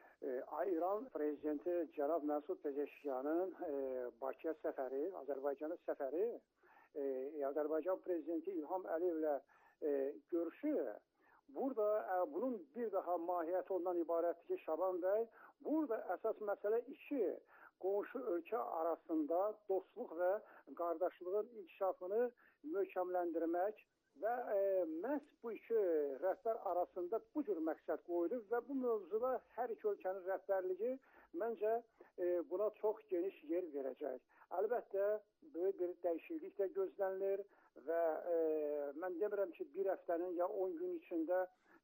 İran prezidenti cənab Məsud Pezeşkanın Bakıya səfəri, Azərbaycana səfəri, Azərbaycan prezidenti İlham Əliyevlə görüşü, burada bunun bir daha mahiyyəti ondan ibarətdir ki, Şaban bəy, burada əsas məsələ iki qonşu ölkə arasında dostluq və qardaşlığın inkişafını möhkəmləndirmək və məhz bu iki rəhbər arasında bu cür məqsəd qoyulur və bu mövzuda hər iki ölkənin rəhbərliyi məncə buna çox geniş yer verəcək. Əlbəttə, böyük bir dəyişiklik də gözlənilir və mən demirəm ki, bir həftənin ya 10 gün içində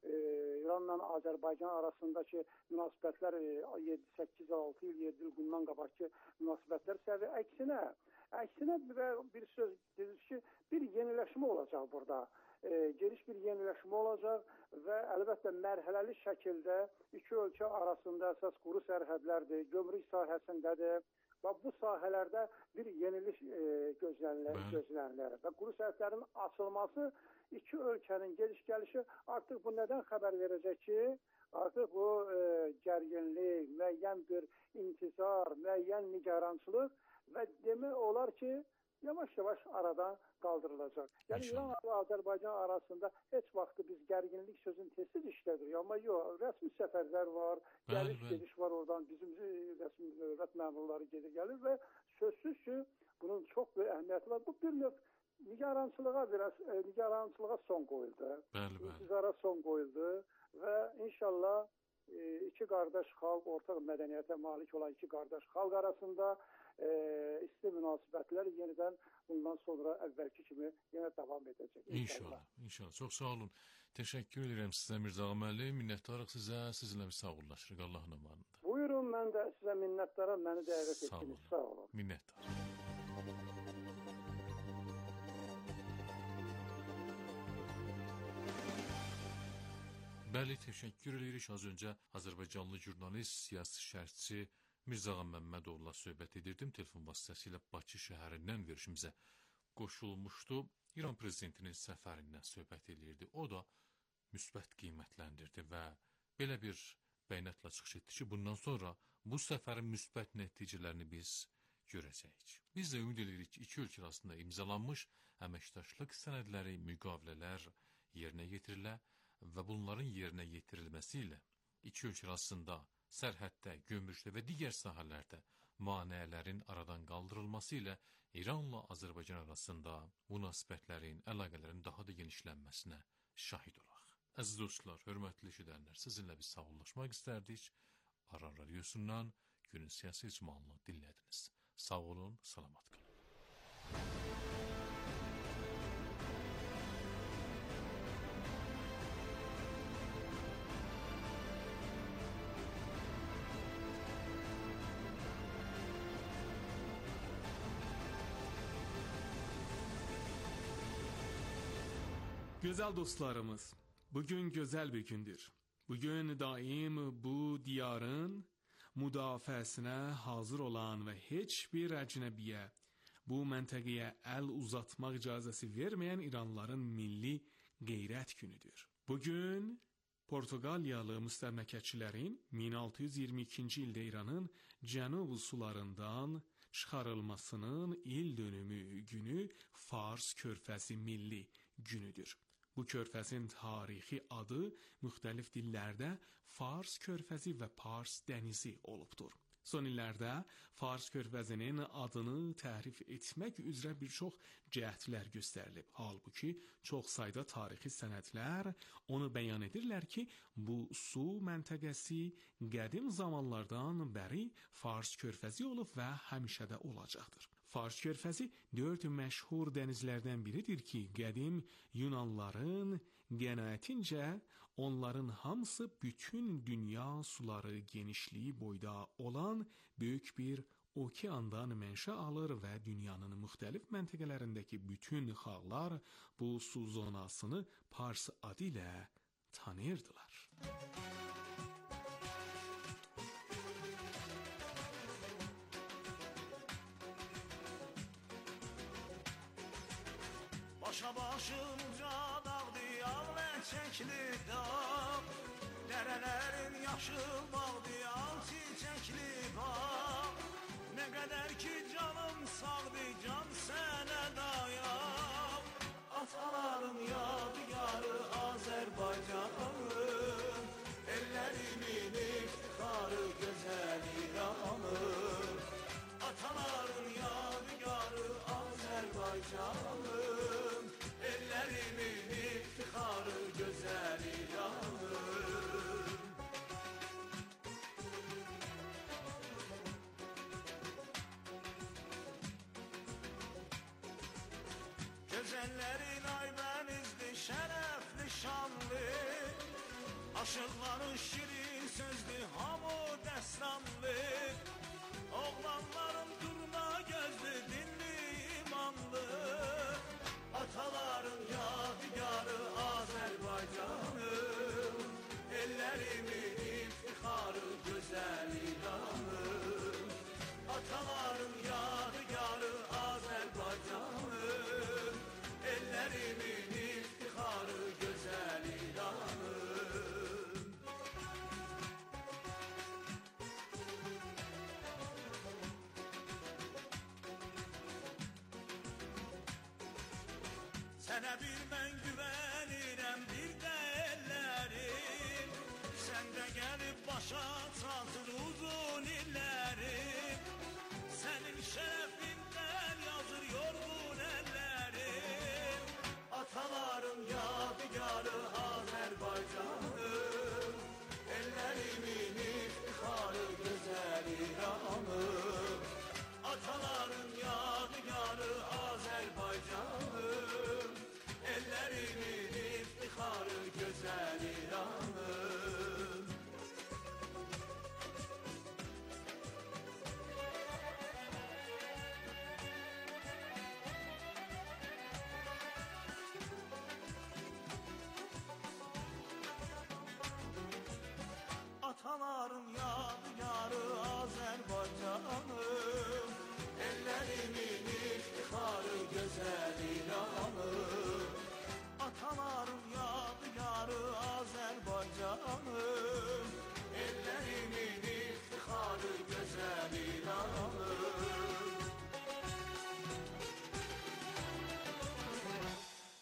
İranla Azərbaycan arasındakı münasibətlər 7-8-6 il, 7 il bundan qabaqki münasibətlər səviyyə. Əksinə bir söz dedik ki, bir yeniləşmə olacaq burada. Geniş bir yeniləşmə olacaq və əlbəttə mərhələli şəkildə iki ölkə arasında əsas quru sərhədlərdir, gömrük sahəsindədir. Və bu sahələrdə bir yenilik gözlənilir. Və quru sərhədlərin açılması iki ölkənin gediş-gəlişi artıq bu nədən xəbər verəcək ki, artıq bu gərginlik, müəyyən bir intizar, müəyyən nigarançılıq və demək olar ki, yavaş-yavaş aradan qaldırılacaq. Yəni, İran və Azərbaycan arasında heç vaxtı biz gərginlik sözünü tez-tez işlədirik. Amma yox, rəsmi səfərlər var, gəliş-gediş var oradan, bizim rəsmi dövlət məmurları gedir gəlir və sözsüz ki, bunun çox böyük əhəmiyyəti var. Bu bir növ nigarançılığa son qoyuldu. İntizara son qoyuldu və inşallah iki qardaş xalq, ortaq mədəniyyətə malik olan iki qardaş xalq arasında isti münasibətlər yenidən bundan sonra əvvəlki kimi yenə davam edəcək. İnşallah, inşallah. Çox sağ olun. Təşəkkür edirəm sizə Mirzə müəllim. Minnətdarıq sizə. Sizinlə bir sağollaşırıq Allahın amanında. Buyurun, mən də sizə minnətdaram. Məni dəvət etdiniz. Sağ olun. Minnətdar. Bəli, təşəkkür edirik. Az öncə Azərbaycanlı jurnalist, siyasi şərhçi Mirzə Məmmədovla söhbət edirdim. Telefon vasitəsilə Bakı şəhərindən verişimizə qoşulmuşdu. İran prezidentinin səfərindən söhbət edirdi. O da müsbət qiymətləndirdi və belə bir bəyanatla çıxış etdi ki, bundan sonra bu səfərin müsbət nəticələrini biz görəcəyik. Biz də ümid edirik ki, iki ölkə arasında imzalanmış əməkdaşlıq sənədləri, müqavilələr yerinə yetirilə və bunların yerinə yetirilməsi ilə iki ölkə arasında sərhəddə, gömrükdə və digər sahələrdə maneələrin aradan qaldırılması ilə İranla Azərbaycan arasında münasibətlərin, əlaqələrin daha da genişlənməsinə şahid olaq. Əziz dostlar, hörmətli eşidənlər, sizinlə biz sağollaşmaq istərdik. Aran radiosundan günün siyasi icmalını dinlədiniz. Sağ olun, salamat qalın. Gözəl dostlarımız, bugün gözəl bir gündür. Bugün daim bu diyarın müdafiəsinə hazır olan və heç bir əcnəbiyə bu məntəqəyə əl uzatmaq icazəsi verməyən İranlıların milli qeyrət günüdür. Bugün Portuqaliyalı müstəmləkəçilərin 1622-ci ildə İranın cənub sularından çıxarılmasının il dönümü günü Fars Körfəzi Milli günüdür. Bu körfəzin tarixi adı müxtəlif dillərdə Fars körfəzi və Pars dənizi olubdur. Son illərdə Fars körfəzinin adını təhrif etmək üzrə bir çox cəhdlər göstərilib. Halbuki çox sayda tarixi sənədlər onu bəyan edirlər ki, bu su məntəqəsi qədim zamanlardan bəri Fars körfəzi olub və həmişə də olacaqdır. Fars körfəzi 4 məşhur dənizlərdən biridir ki, qədim Yunanlıların qənaətincə onların hamısı bütün dünya suları genişliyi boyda olan böyük bir okeandan mənşə alır və dünyanın müxtəlif məntəqələrindəki bütün xalqlar bu su zonasını Pars adı ilə tanıyırdılar. Başa başımca dağdı yağ çiçəkli dağ, dərələrin yaşıl bağdı al çiçəkli bağ. Nə qədər ki canım sağdı, can sənə dayaq. Ataların yadigarı Azərbaycanım, ellerimin iftixarı gözəl İranım. Ataların yadigarı Azərbaycanım, ellerimin iftixarı gözəl İranım. Gözəllərin Aybənizli, şərəfli, şanlı, aşıqların şirin sözlü, hamı dəstanlı. Oğlanların durna gözlü, dinli, imanlı, ataların yadigarı Azərbaycanım, ellerimin iftixarı gözəl İranım. Ataların yadigarı Azərbaycanım, ellerimin iftixarı gözəl İranım. Sənə bir mən güvənirəm, bir də ellərim, səndə gəlib başa çatır uzun illərim. Sənin şərəfindən yazır yorğun əllərim. Ataların yadigarı Azərbaycanım, əllərim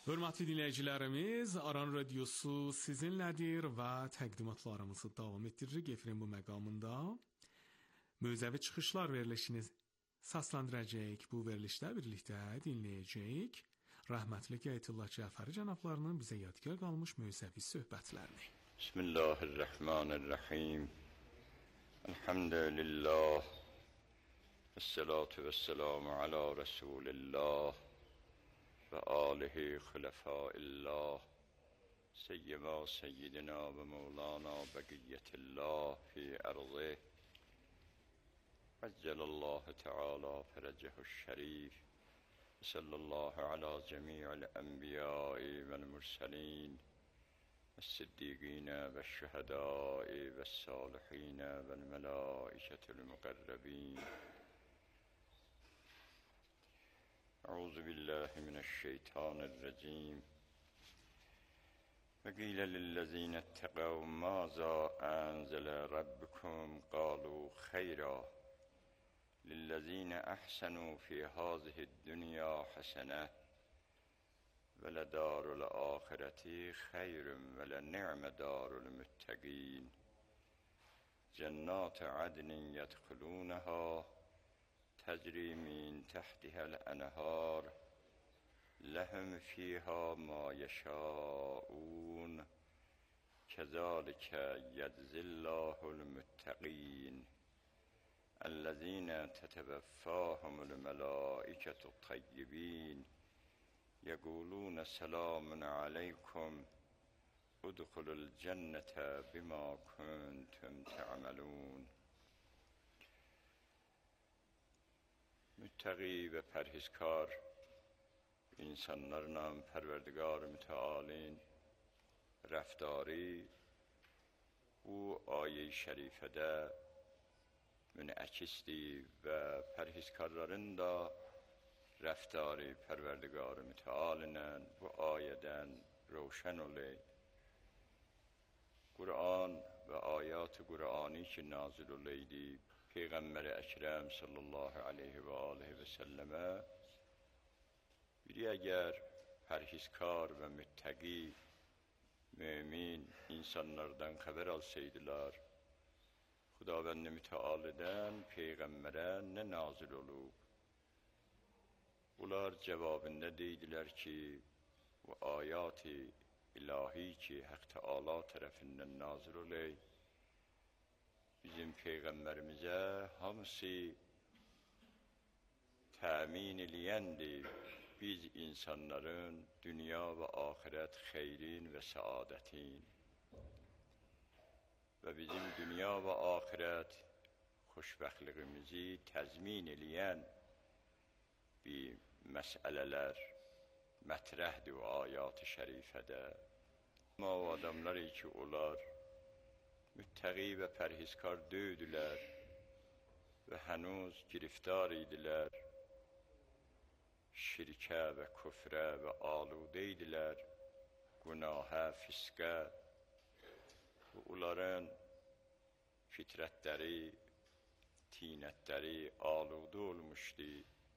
Hörmətli dinləyicilərimiz, Aran Radiosu sizinlədir və təqdimatlarımızı davam etdiririk. Efirin bu məqamında mövzəvi çıxışlar verilişini səsləndirəcəyik. Bu verilişdə birlikdə dinləyəcəyik rəhmətli Ayətullah Cəfəri cənablarının bizə yadgar qalmış mövzəvi söhbətlərini. Bismillahirrahmanirrahim. Elhamdülillah. Esselatu vesselamu ala Resulillah. Ve alihi hulefâillah, seyyima seyyidina ve mevlana begiyetillah fi erzih, accelallahu teala ferecehu'ş-şerif, sallallahu ala cemi'il enbiyai vel murselin, es-siddiqine ve şühedai ve salihine vel melâiketil mukarrabin. Euzu billahi mineşşeytanirracim. Ve qīlə lillezîne itteqav mâzâ enzele rabbukum qâlû xeyrâ. Lillezîne ahsenû fî hâzihid-dünyâ hasene. Ve ledârul âhireti xeyrun ve leni'me dârul muttaqîn. Cennâtu adnin yedhulûnehâ تجري من تحتها الأنهار لهم فيها ما يشاءون كذلك يجزي الله المتقين الذين تتوفاهم الملائكة الطيبين يقولون سلام عليكم ادخلوا الجنة بما كنتم تعملون. Müttəqi və pərhizkar insanlarla Pərverdigar mütealin rəftarı bu ayə-i şərifədə münəkisdir və pərhizkarların da rəftarı Pərverdigar mütealinə bu ayədən roşən olur. Qur'an və ayat-ı Qur'ani ki nazil olaydı Peyğəmbər-i Əkrəm sallallahu aleyhi və aleyhi və səlləmə biri əgər pərhizkar və müttəqi mümin insanlardan xəbər alsaydılar, Xudavənd-i mütealidən Peyğəmbərə nə nazil olub? Bunlar cavabında deydilər ki, bu ayat-ı ilahi ki Hak Teala tərəfindən nazil olay, bizim Peyğəmbərimizə hamısı təmin eləyəndir. Biz insanların dünya və axirət xeyrin və səadətin və bizim dünya və axirət xoşbəxtliyimizi təzmin eləyən bir məsələlər mətrəhdir o ayat-ı şərifədə. Amma o adamlar ki onlar müttəqi və pərhizkar döydülər və hənuz giriftar idilər, şirkə və küfrə və aludə idilər, günahə, fiskə. Onların fitrətləri, tinətləri aludə olmuşdu.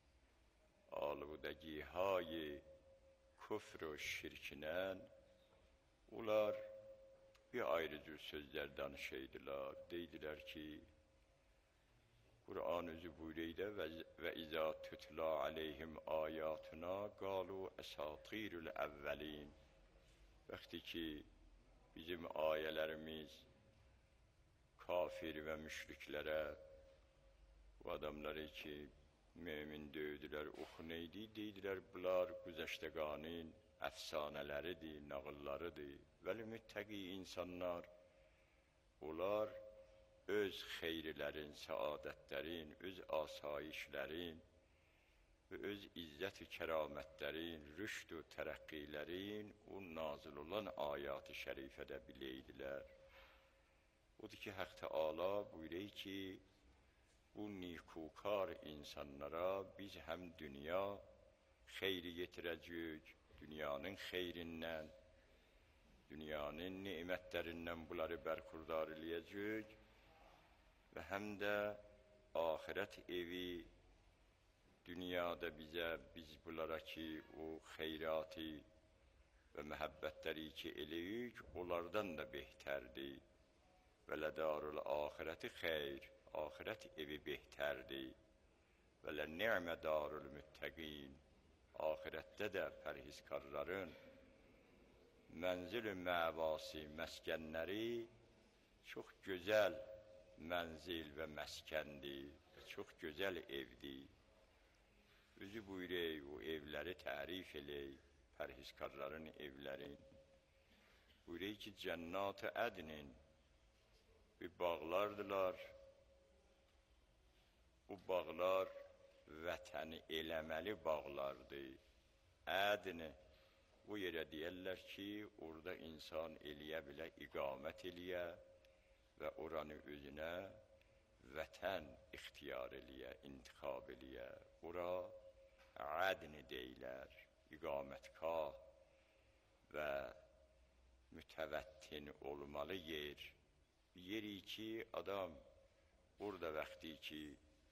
Aludəgi-hay küfr və şirkindən onlar bir ayrı cür sözlər danışaydılar. Deydilər ki, Kur'an özü buyuruydu ve izâ tutla aleyhim âyâtuna gâlu esâtirul evvelin. Vakti ki bizim ayələrimiz kafir ve müşriklere, bu adamları ki mümin dövdülər, oxu neydi? Deydilər, bunlar güzəştəqanın əfsanələridir, nağıllarıdır. Vəli müttəqi insanlar, onlar öz xeyrilərin, səadətlərin, öz asayişlərin və öz izzət-i kəramətlərin, rüşd və tərəqqilərin o nazil olan ayat-ı şərifədə biləydilər. Odur ki, Hak Teala buyuruyor ki, bu nikukar insanlara biz həm dünya xeyri getirəcəyik, dünyanın xeyrindən, dünyanın nimətlərindən bunları bərxurdar eləyəcəyik və həm də ahirət evi dünyada bizə, biz bunlara ki o xeyratı və məhəbbətləri ki eləyik, onlardan da behtərdir. Və lədarul axirəti xeyr, axirət evi behtərdir. Və lə-ni'mə darul müttəqin, axirətdə də pərhizkarların mənzil-ü məvasi, məskənləri çox gözəl mənzil və məskəndir, çox gözəl evdir. Özü buyurək, o evləri tərif elək, pərhizkarların evlərin. Buyurək ki, cənnat-ı ədnin bir bağlardılar. Bu bağlar vətəni eləməli bağlardır. Ədni bu yerə deyərlər ki, orada insan eləyə bilə, iqamət eləyə və oranı özünə vətən ixtiyar eləyə, intixab eləyə. Ora ədni deyilər, iqamətgah və mütəvəttin olmalı yer. Yeri ki, adam orada vaxtı ki,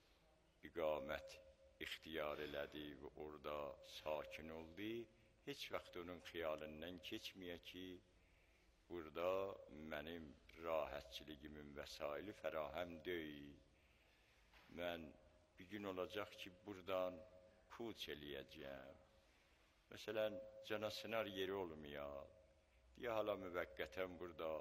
iqamət ixtiyar elədi və orada sakin oldu, heç vaxt onun xiyalından keçməyə ki, burada mənim rahatçiligimin vəsaili fərahəm deyil. Mən bir gün olacaq ki, buradan kuç eləyəcəm. Məsələn, canasınar yeri olmayaq. Deyə hala müvəqqətən burada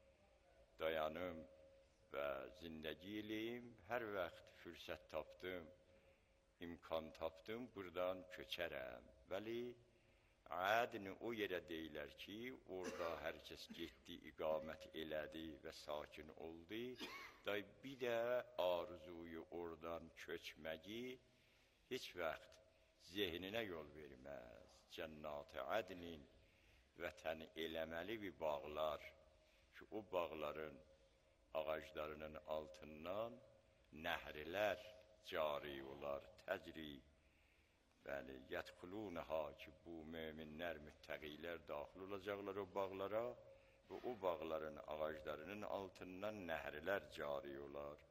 dayanım və zindəgi eləyim. Hər vaxt fürsət tapdım, imkan tapdım, buradan köçərəm. Vəli, ədni o yerə deyilər ki, orada hər kəs getdi, iqamət elədi və sakin oldu. Bir də arzuyu oradan köçməyi heç vaxt zehninə yol verməz. Cənnat-ı ədnin vətəni eləməli bir bağlar ki, o bağların ağaclarının altından nəhrilər cari olar, təcri. Bəli, yədxulunəha ki, bu möminlər, müttəqilər daxil olacaqlar o bağlara və o bağların ağaclarının altından nəhrilər cari olar.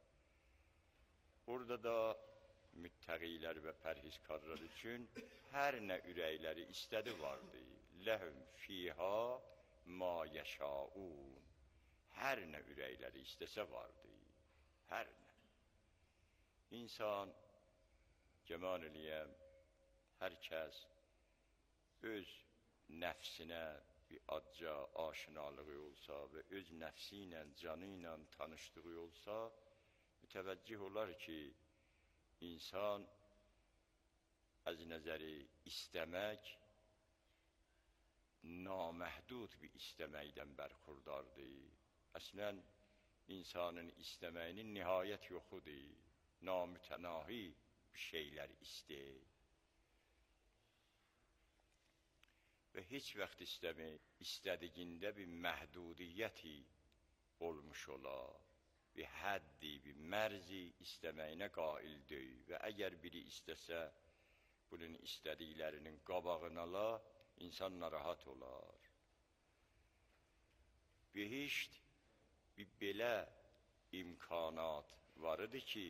Orada da müttəqilər və pərhizkarlar üçün hər nə ürəkləri istədi vardı. Ləhum fiha ma yəşaun. Hər nə ürəkləri istəsə vardı. Hər nə. İnsan, cəman eləyəm, hər kəs öz nəfsinə bir adca aşinalığı olsa və öz nəfsi ilə, canı ilə tanışdığı olsa, mütəvəccih olar ki, insan az nəzəri istəmək naməhdud bir istəməkdən bərxurdardır. Əslən, insanın istəməyinin nihayət yoxudur. Namütənahi bir şeylər istəyir. Və heç vaxt istədiyində bir məhdudiyyəti olmuş olar. Bir həddi, bir mərzi istəməyinə qail deyil. Və əgər biri istəsə, bunun istədiklərinin qabağını ala, insan narahat olar. Behişt bir belə imkanat var idi ki,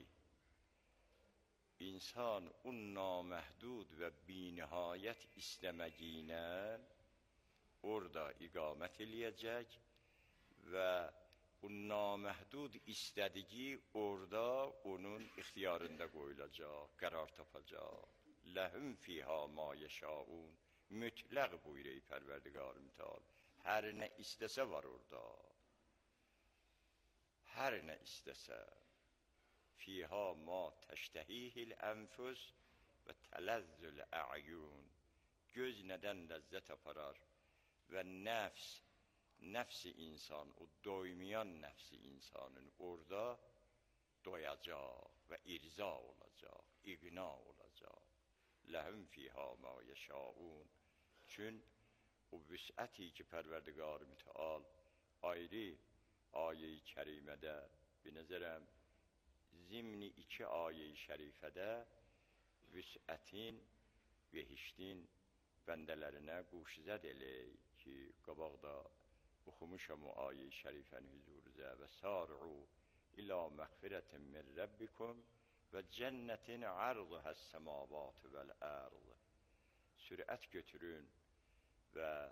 insan o naməhdud və binihayət istəməyinə orada iqamət eləyəcək və o naməhdud istədiyi orada onun ixtiyarında qoyulacaq, qərar tapacaq. Ləhum fiha ma yəşaun. Mütləq buyurur Pərverdigar mütəal. Hər nə istəsə var orada. Hər nə istəsə. Fiha ma təştəhihil ənfus və tələzzül ə'yun. Göz nədən ləzzət aparar və nəfsi insan, o doymayan nəfsi insanın orada doyacaq və irza olacaq, iqna olacaq. Ləhum fiha ma yəşaun. Çün o vüsəti ki, Pərverdigar mütəal ayrı ayə-i kərimədə binəzərəm, zimni 2 ayə-i şərifədə vüsətin, behiştin bəndələrinə quşzəd elək ki, qabaqda oxumuşam o ayə-i şərifəni hüzuruzə və sar'u ilə məğfirətin min Rabbikum və cənnətin ərzuhəs-səmavat vəl-ərz. Sürət götürün və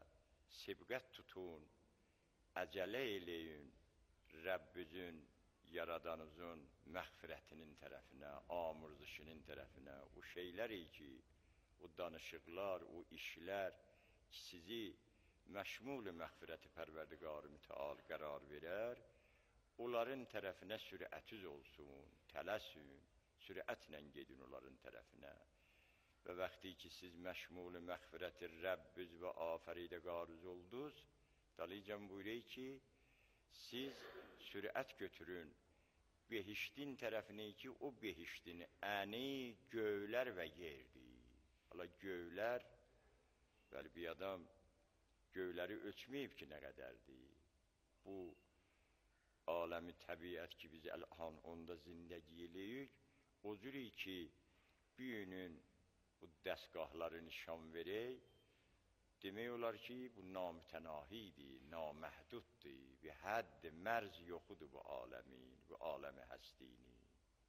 sibqət tutun, əcələ eləyin Rəbbüzün, Yaradanızın məğfirətinin tərəfinə, amırzışının tərəfinə. O şeylər ki, o danışıqlar, o işlər ki, sizi məşmul-i məğfirəti Pərverdigar-ı Müteal qərar verər, onların tərəfinə sürətiniz olsun, tələsün, sürətlə gedin onların tərəfinə. Və vaxtı ki, siz məşmul-i məğfirəti Rəbbüz və afəridəgarız oldunuz, dalıcan buyuruyor ki, siz sürət götürün behiştin tərəfinə ki, o behiştin əni göylər və yerdir. Hala göylər, bəli bir adam göyləri ölçməyib ki, nə qədərdir. Bu aləmi təbiət ki, biz əlhan onda zindəgi eləyik, o cürü ki, büyünün bu dəstgahları nişan verək, demək olar ki, bu namütənahidir, naməhduddur, bir hədd, mərz yoxudur bu aləmin, bu aləmi həstini.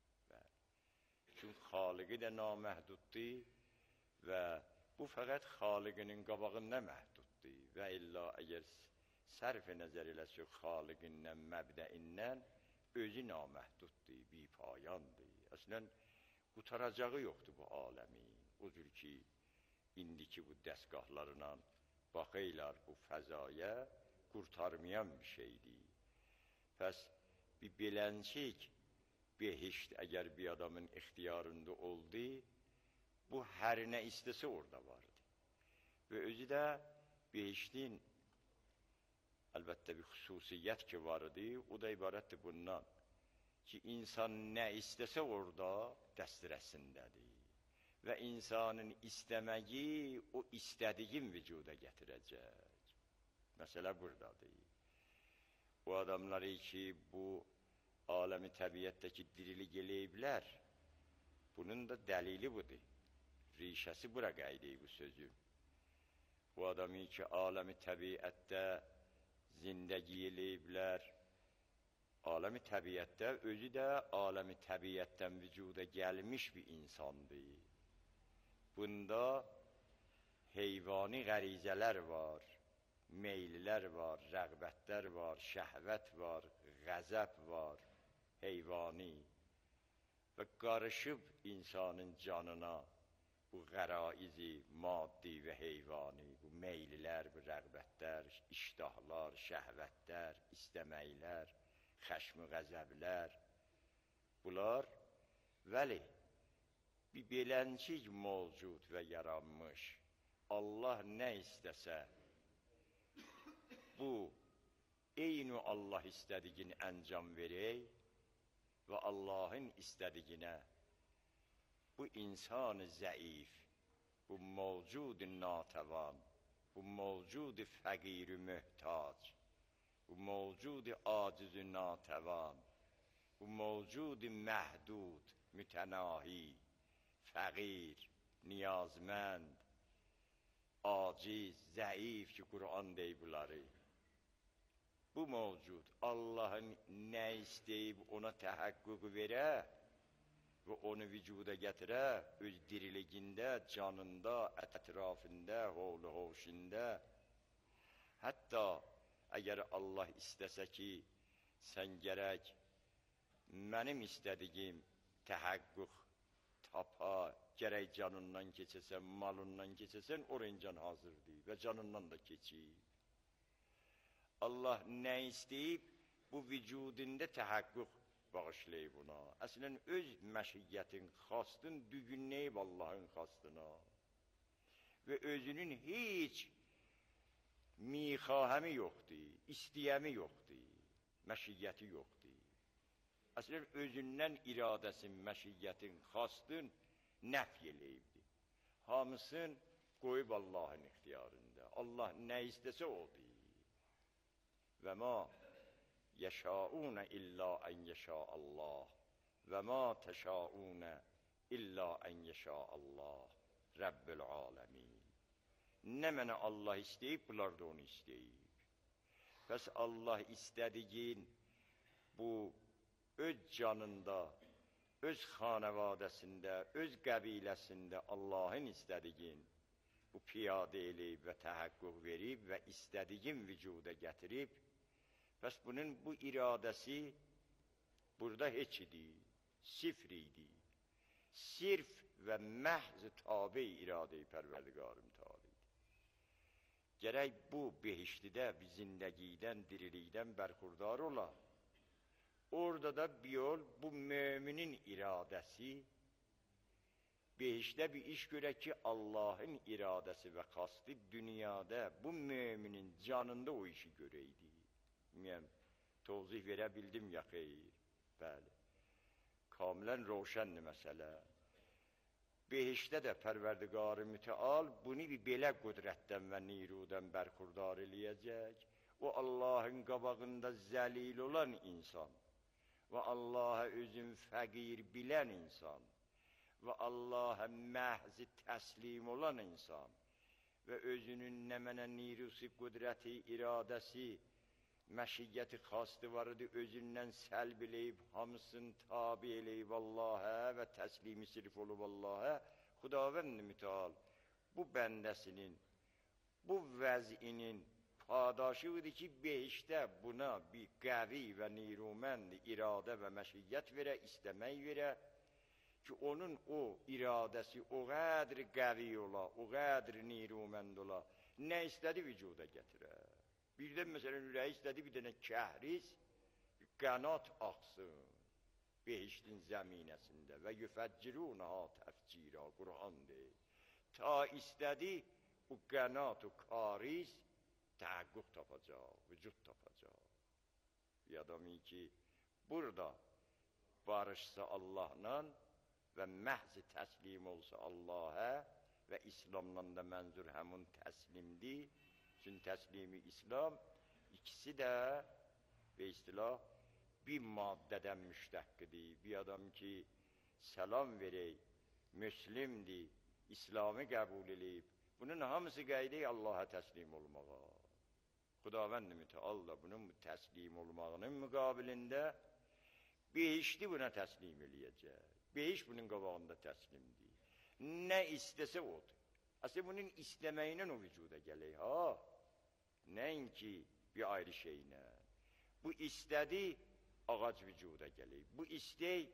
Çünki xaliqi də naməhduddur və bu fəqət xaliqinin qabağında məhduddur və illa əgər sərf nəzər eləsək xaliqindən, məbdəindən özü naməhduddur, bipayandır. Əslən, qutaracağı yoxdur bu aləmin. O cür ki, indiki bu dəstgahlarla baxıylar bu fəzaya qurtarmayan bir şeydir. Pəs bir beləncik behişt əgər bir adamın ixtiyarında oldu, bu hər nə istəsə orada vardı. Və özü də behiştin əlbəttə bir xüsusiyyət ki vardı, o da ibarətdir bundan ki, insan nə istəsə orada dəstərəsindədir. Və insanın istəməyi o istədiyin vücuda gətirəcək. Məsələ buradadır. O adamları ki, bu aləmi təbiətdəki dirilik eləyiblər, bunun da dəlili budur. Rişəsi bura qaydı bu sözün. O adamı ki, aləmi təbiətdə zindəgi eləyiblər, aləmi təbiətdə özü də aləmi təbiətdən vücuda gəlmiş bir insandır. Bunda heyvani qərizələr var, meylilər var, rəğbətlər var, şəhvət var, qəzəb var, heyvani və qarışıb insanın canına bu qəraizi, maddi və heyvani, bu meylilər, bu rəğbətlər, iştahlar, şəhvətlər, istəməklər, xəşm-i qəzəblər, bunlar vəli bir beləncik mövcud və yaranmış. Allah nə istəsə, bu eyni Allah istədiyin əncam verək və Allahın istədiyinə bu insan zəif, bu mövcud natəvan, bu mövcud fəqir möhtac, bu mövcud aciz natəvan, bu mövcud məhdud, mütənahi, fəqir, niyazmənd, aciz, zəif ki, Qur'an deyib bunları. Bu mövcud Allahın nə istəyib ona təhəqqüq verə və onu vücuda gətirə, öz diriligində, canında, ətrafında, hovlu hovşində. Hətta əgər Allah istəsə ki, sən gərək mənim istədiyim təhəqqüq tapa, gərək canından keçəsən, malından keçəsən, orayıncan hazırdır və canından da keçir. Allah nə istəyib, bu vücudunda təhəqqüq bağışlayıb ona. Əslən, öz məşiyyətin, xastın dügünləyib Allahın xastına və özünün heç mixahəmi yoxdur, istəyəmi yoxdur, məşiyyəti yoxdur. Əslən, özündən iradəsin, məşiyyətin, xastın nəf eləyibdir. Hamısın qoyub Allahın ixtiyarında. Allah nə istəsə odur. Və ma yəşaunə illə ən yəşa Allah və ma təşaunə illə ən yəşa Allah Rəbbül aləmin. Nə mənə Allah istəyib, bunlar da onu istəyib. Pəs Allah istədiyin bu öz canında, öz xanəvadəsində, öz qəbiləsində Allahın istədiyin bu piyadə eləyib və təhəqqüq verib və istədiyin vücuda gətirib. Bəs bunun bu iradəsi burada heç idi, sifr idi. Sirf və məhz tabi iradə-i Pərverdigarım Teala idi. Gərək bu behiştidə bir zindəgidən, dirilikdən bərxurdar ola. Orada da bir yol bu müminin iradəsi, behişdə bir iş görək ki, Allahın iradəsi və qasdı dünyada bu müminin canında o işi görəydi. Bilməyəm, tozih verə bildim ya xeyr? Bəli. Kamilən roşəndir məsələ. Behişdə də Pərverdigar-ı Müteal bunu bir belə qüdrətdən və nirudən bərxurdar eləyəcək. O Allahın qabağında zəlil olan insan və Allah'a özün fəqir bilən insan və Allah'a məhzi təslim olan insan və özünün nə mənə nirusi, qüdrəti, iradəsi, məşiyyəti xastı var idi, özündən səlb eləyib, hamısını tabi eləyib Allah'a və təslimi sirf olub Allah'a. Xudavənd-i Müteal bu bəndəsinin, bu vəzinin padaşı idi ki, behişdə buna bir qəvi və nirumənd iradə və məşiyyət verə, istəmək verə ki, onun o iradəsi o qədr qəvi ola, o qədr nirumənd ola, nə istədi vücuda gətirə. Birdən məsələn ürəyi istədi bir dənə kəhriz, qənat axsın behiştin zəminəsində və yüfəccirunəha təfcira, Qur'an deyil. Ta istədi o qənat o kariz təhəqqüq tapacaq, vücud tapacaq. Bir adamı ki, burada barışsa Allahla və məhz təslim olsa Allah'a və İslamdan da mənzur həmun təslimdir. Çünki təslimi İslam ikisi də və istilah bir maddədən müştəqqidir. Bir adam ki, səlam verək, müslimdir, İslamı qəbul eləyib. Bunun hamısı qaydı Allah'a təslim olmağa. Xudavənd-i Müteal da bunun təslim olmağının müqabilində behişti buna təslim eləyəcək. Behiş bunun qabağında təslimdir. Nə istəsə odur. Aslında bunun istəməyinə o vücuda gələk, ha? Nəinki bir ayrı şeylə. Bu istədi, ağac vücuda gələk. Bu istək,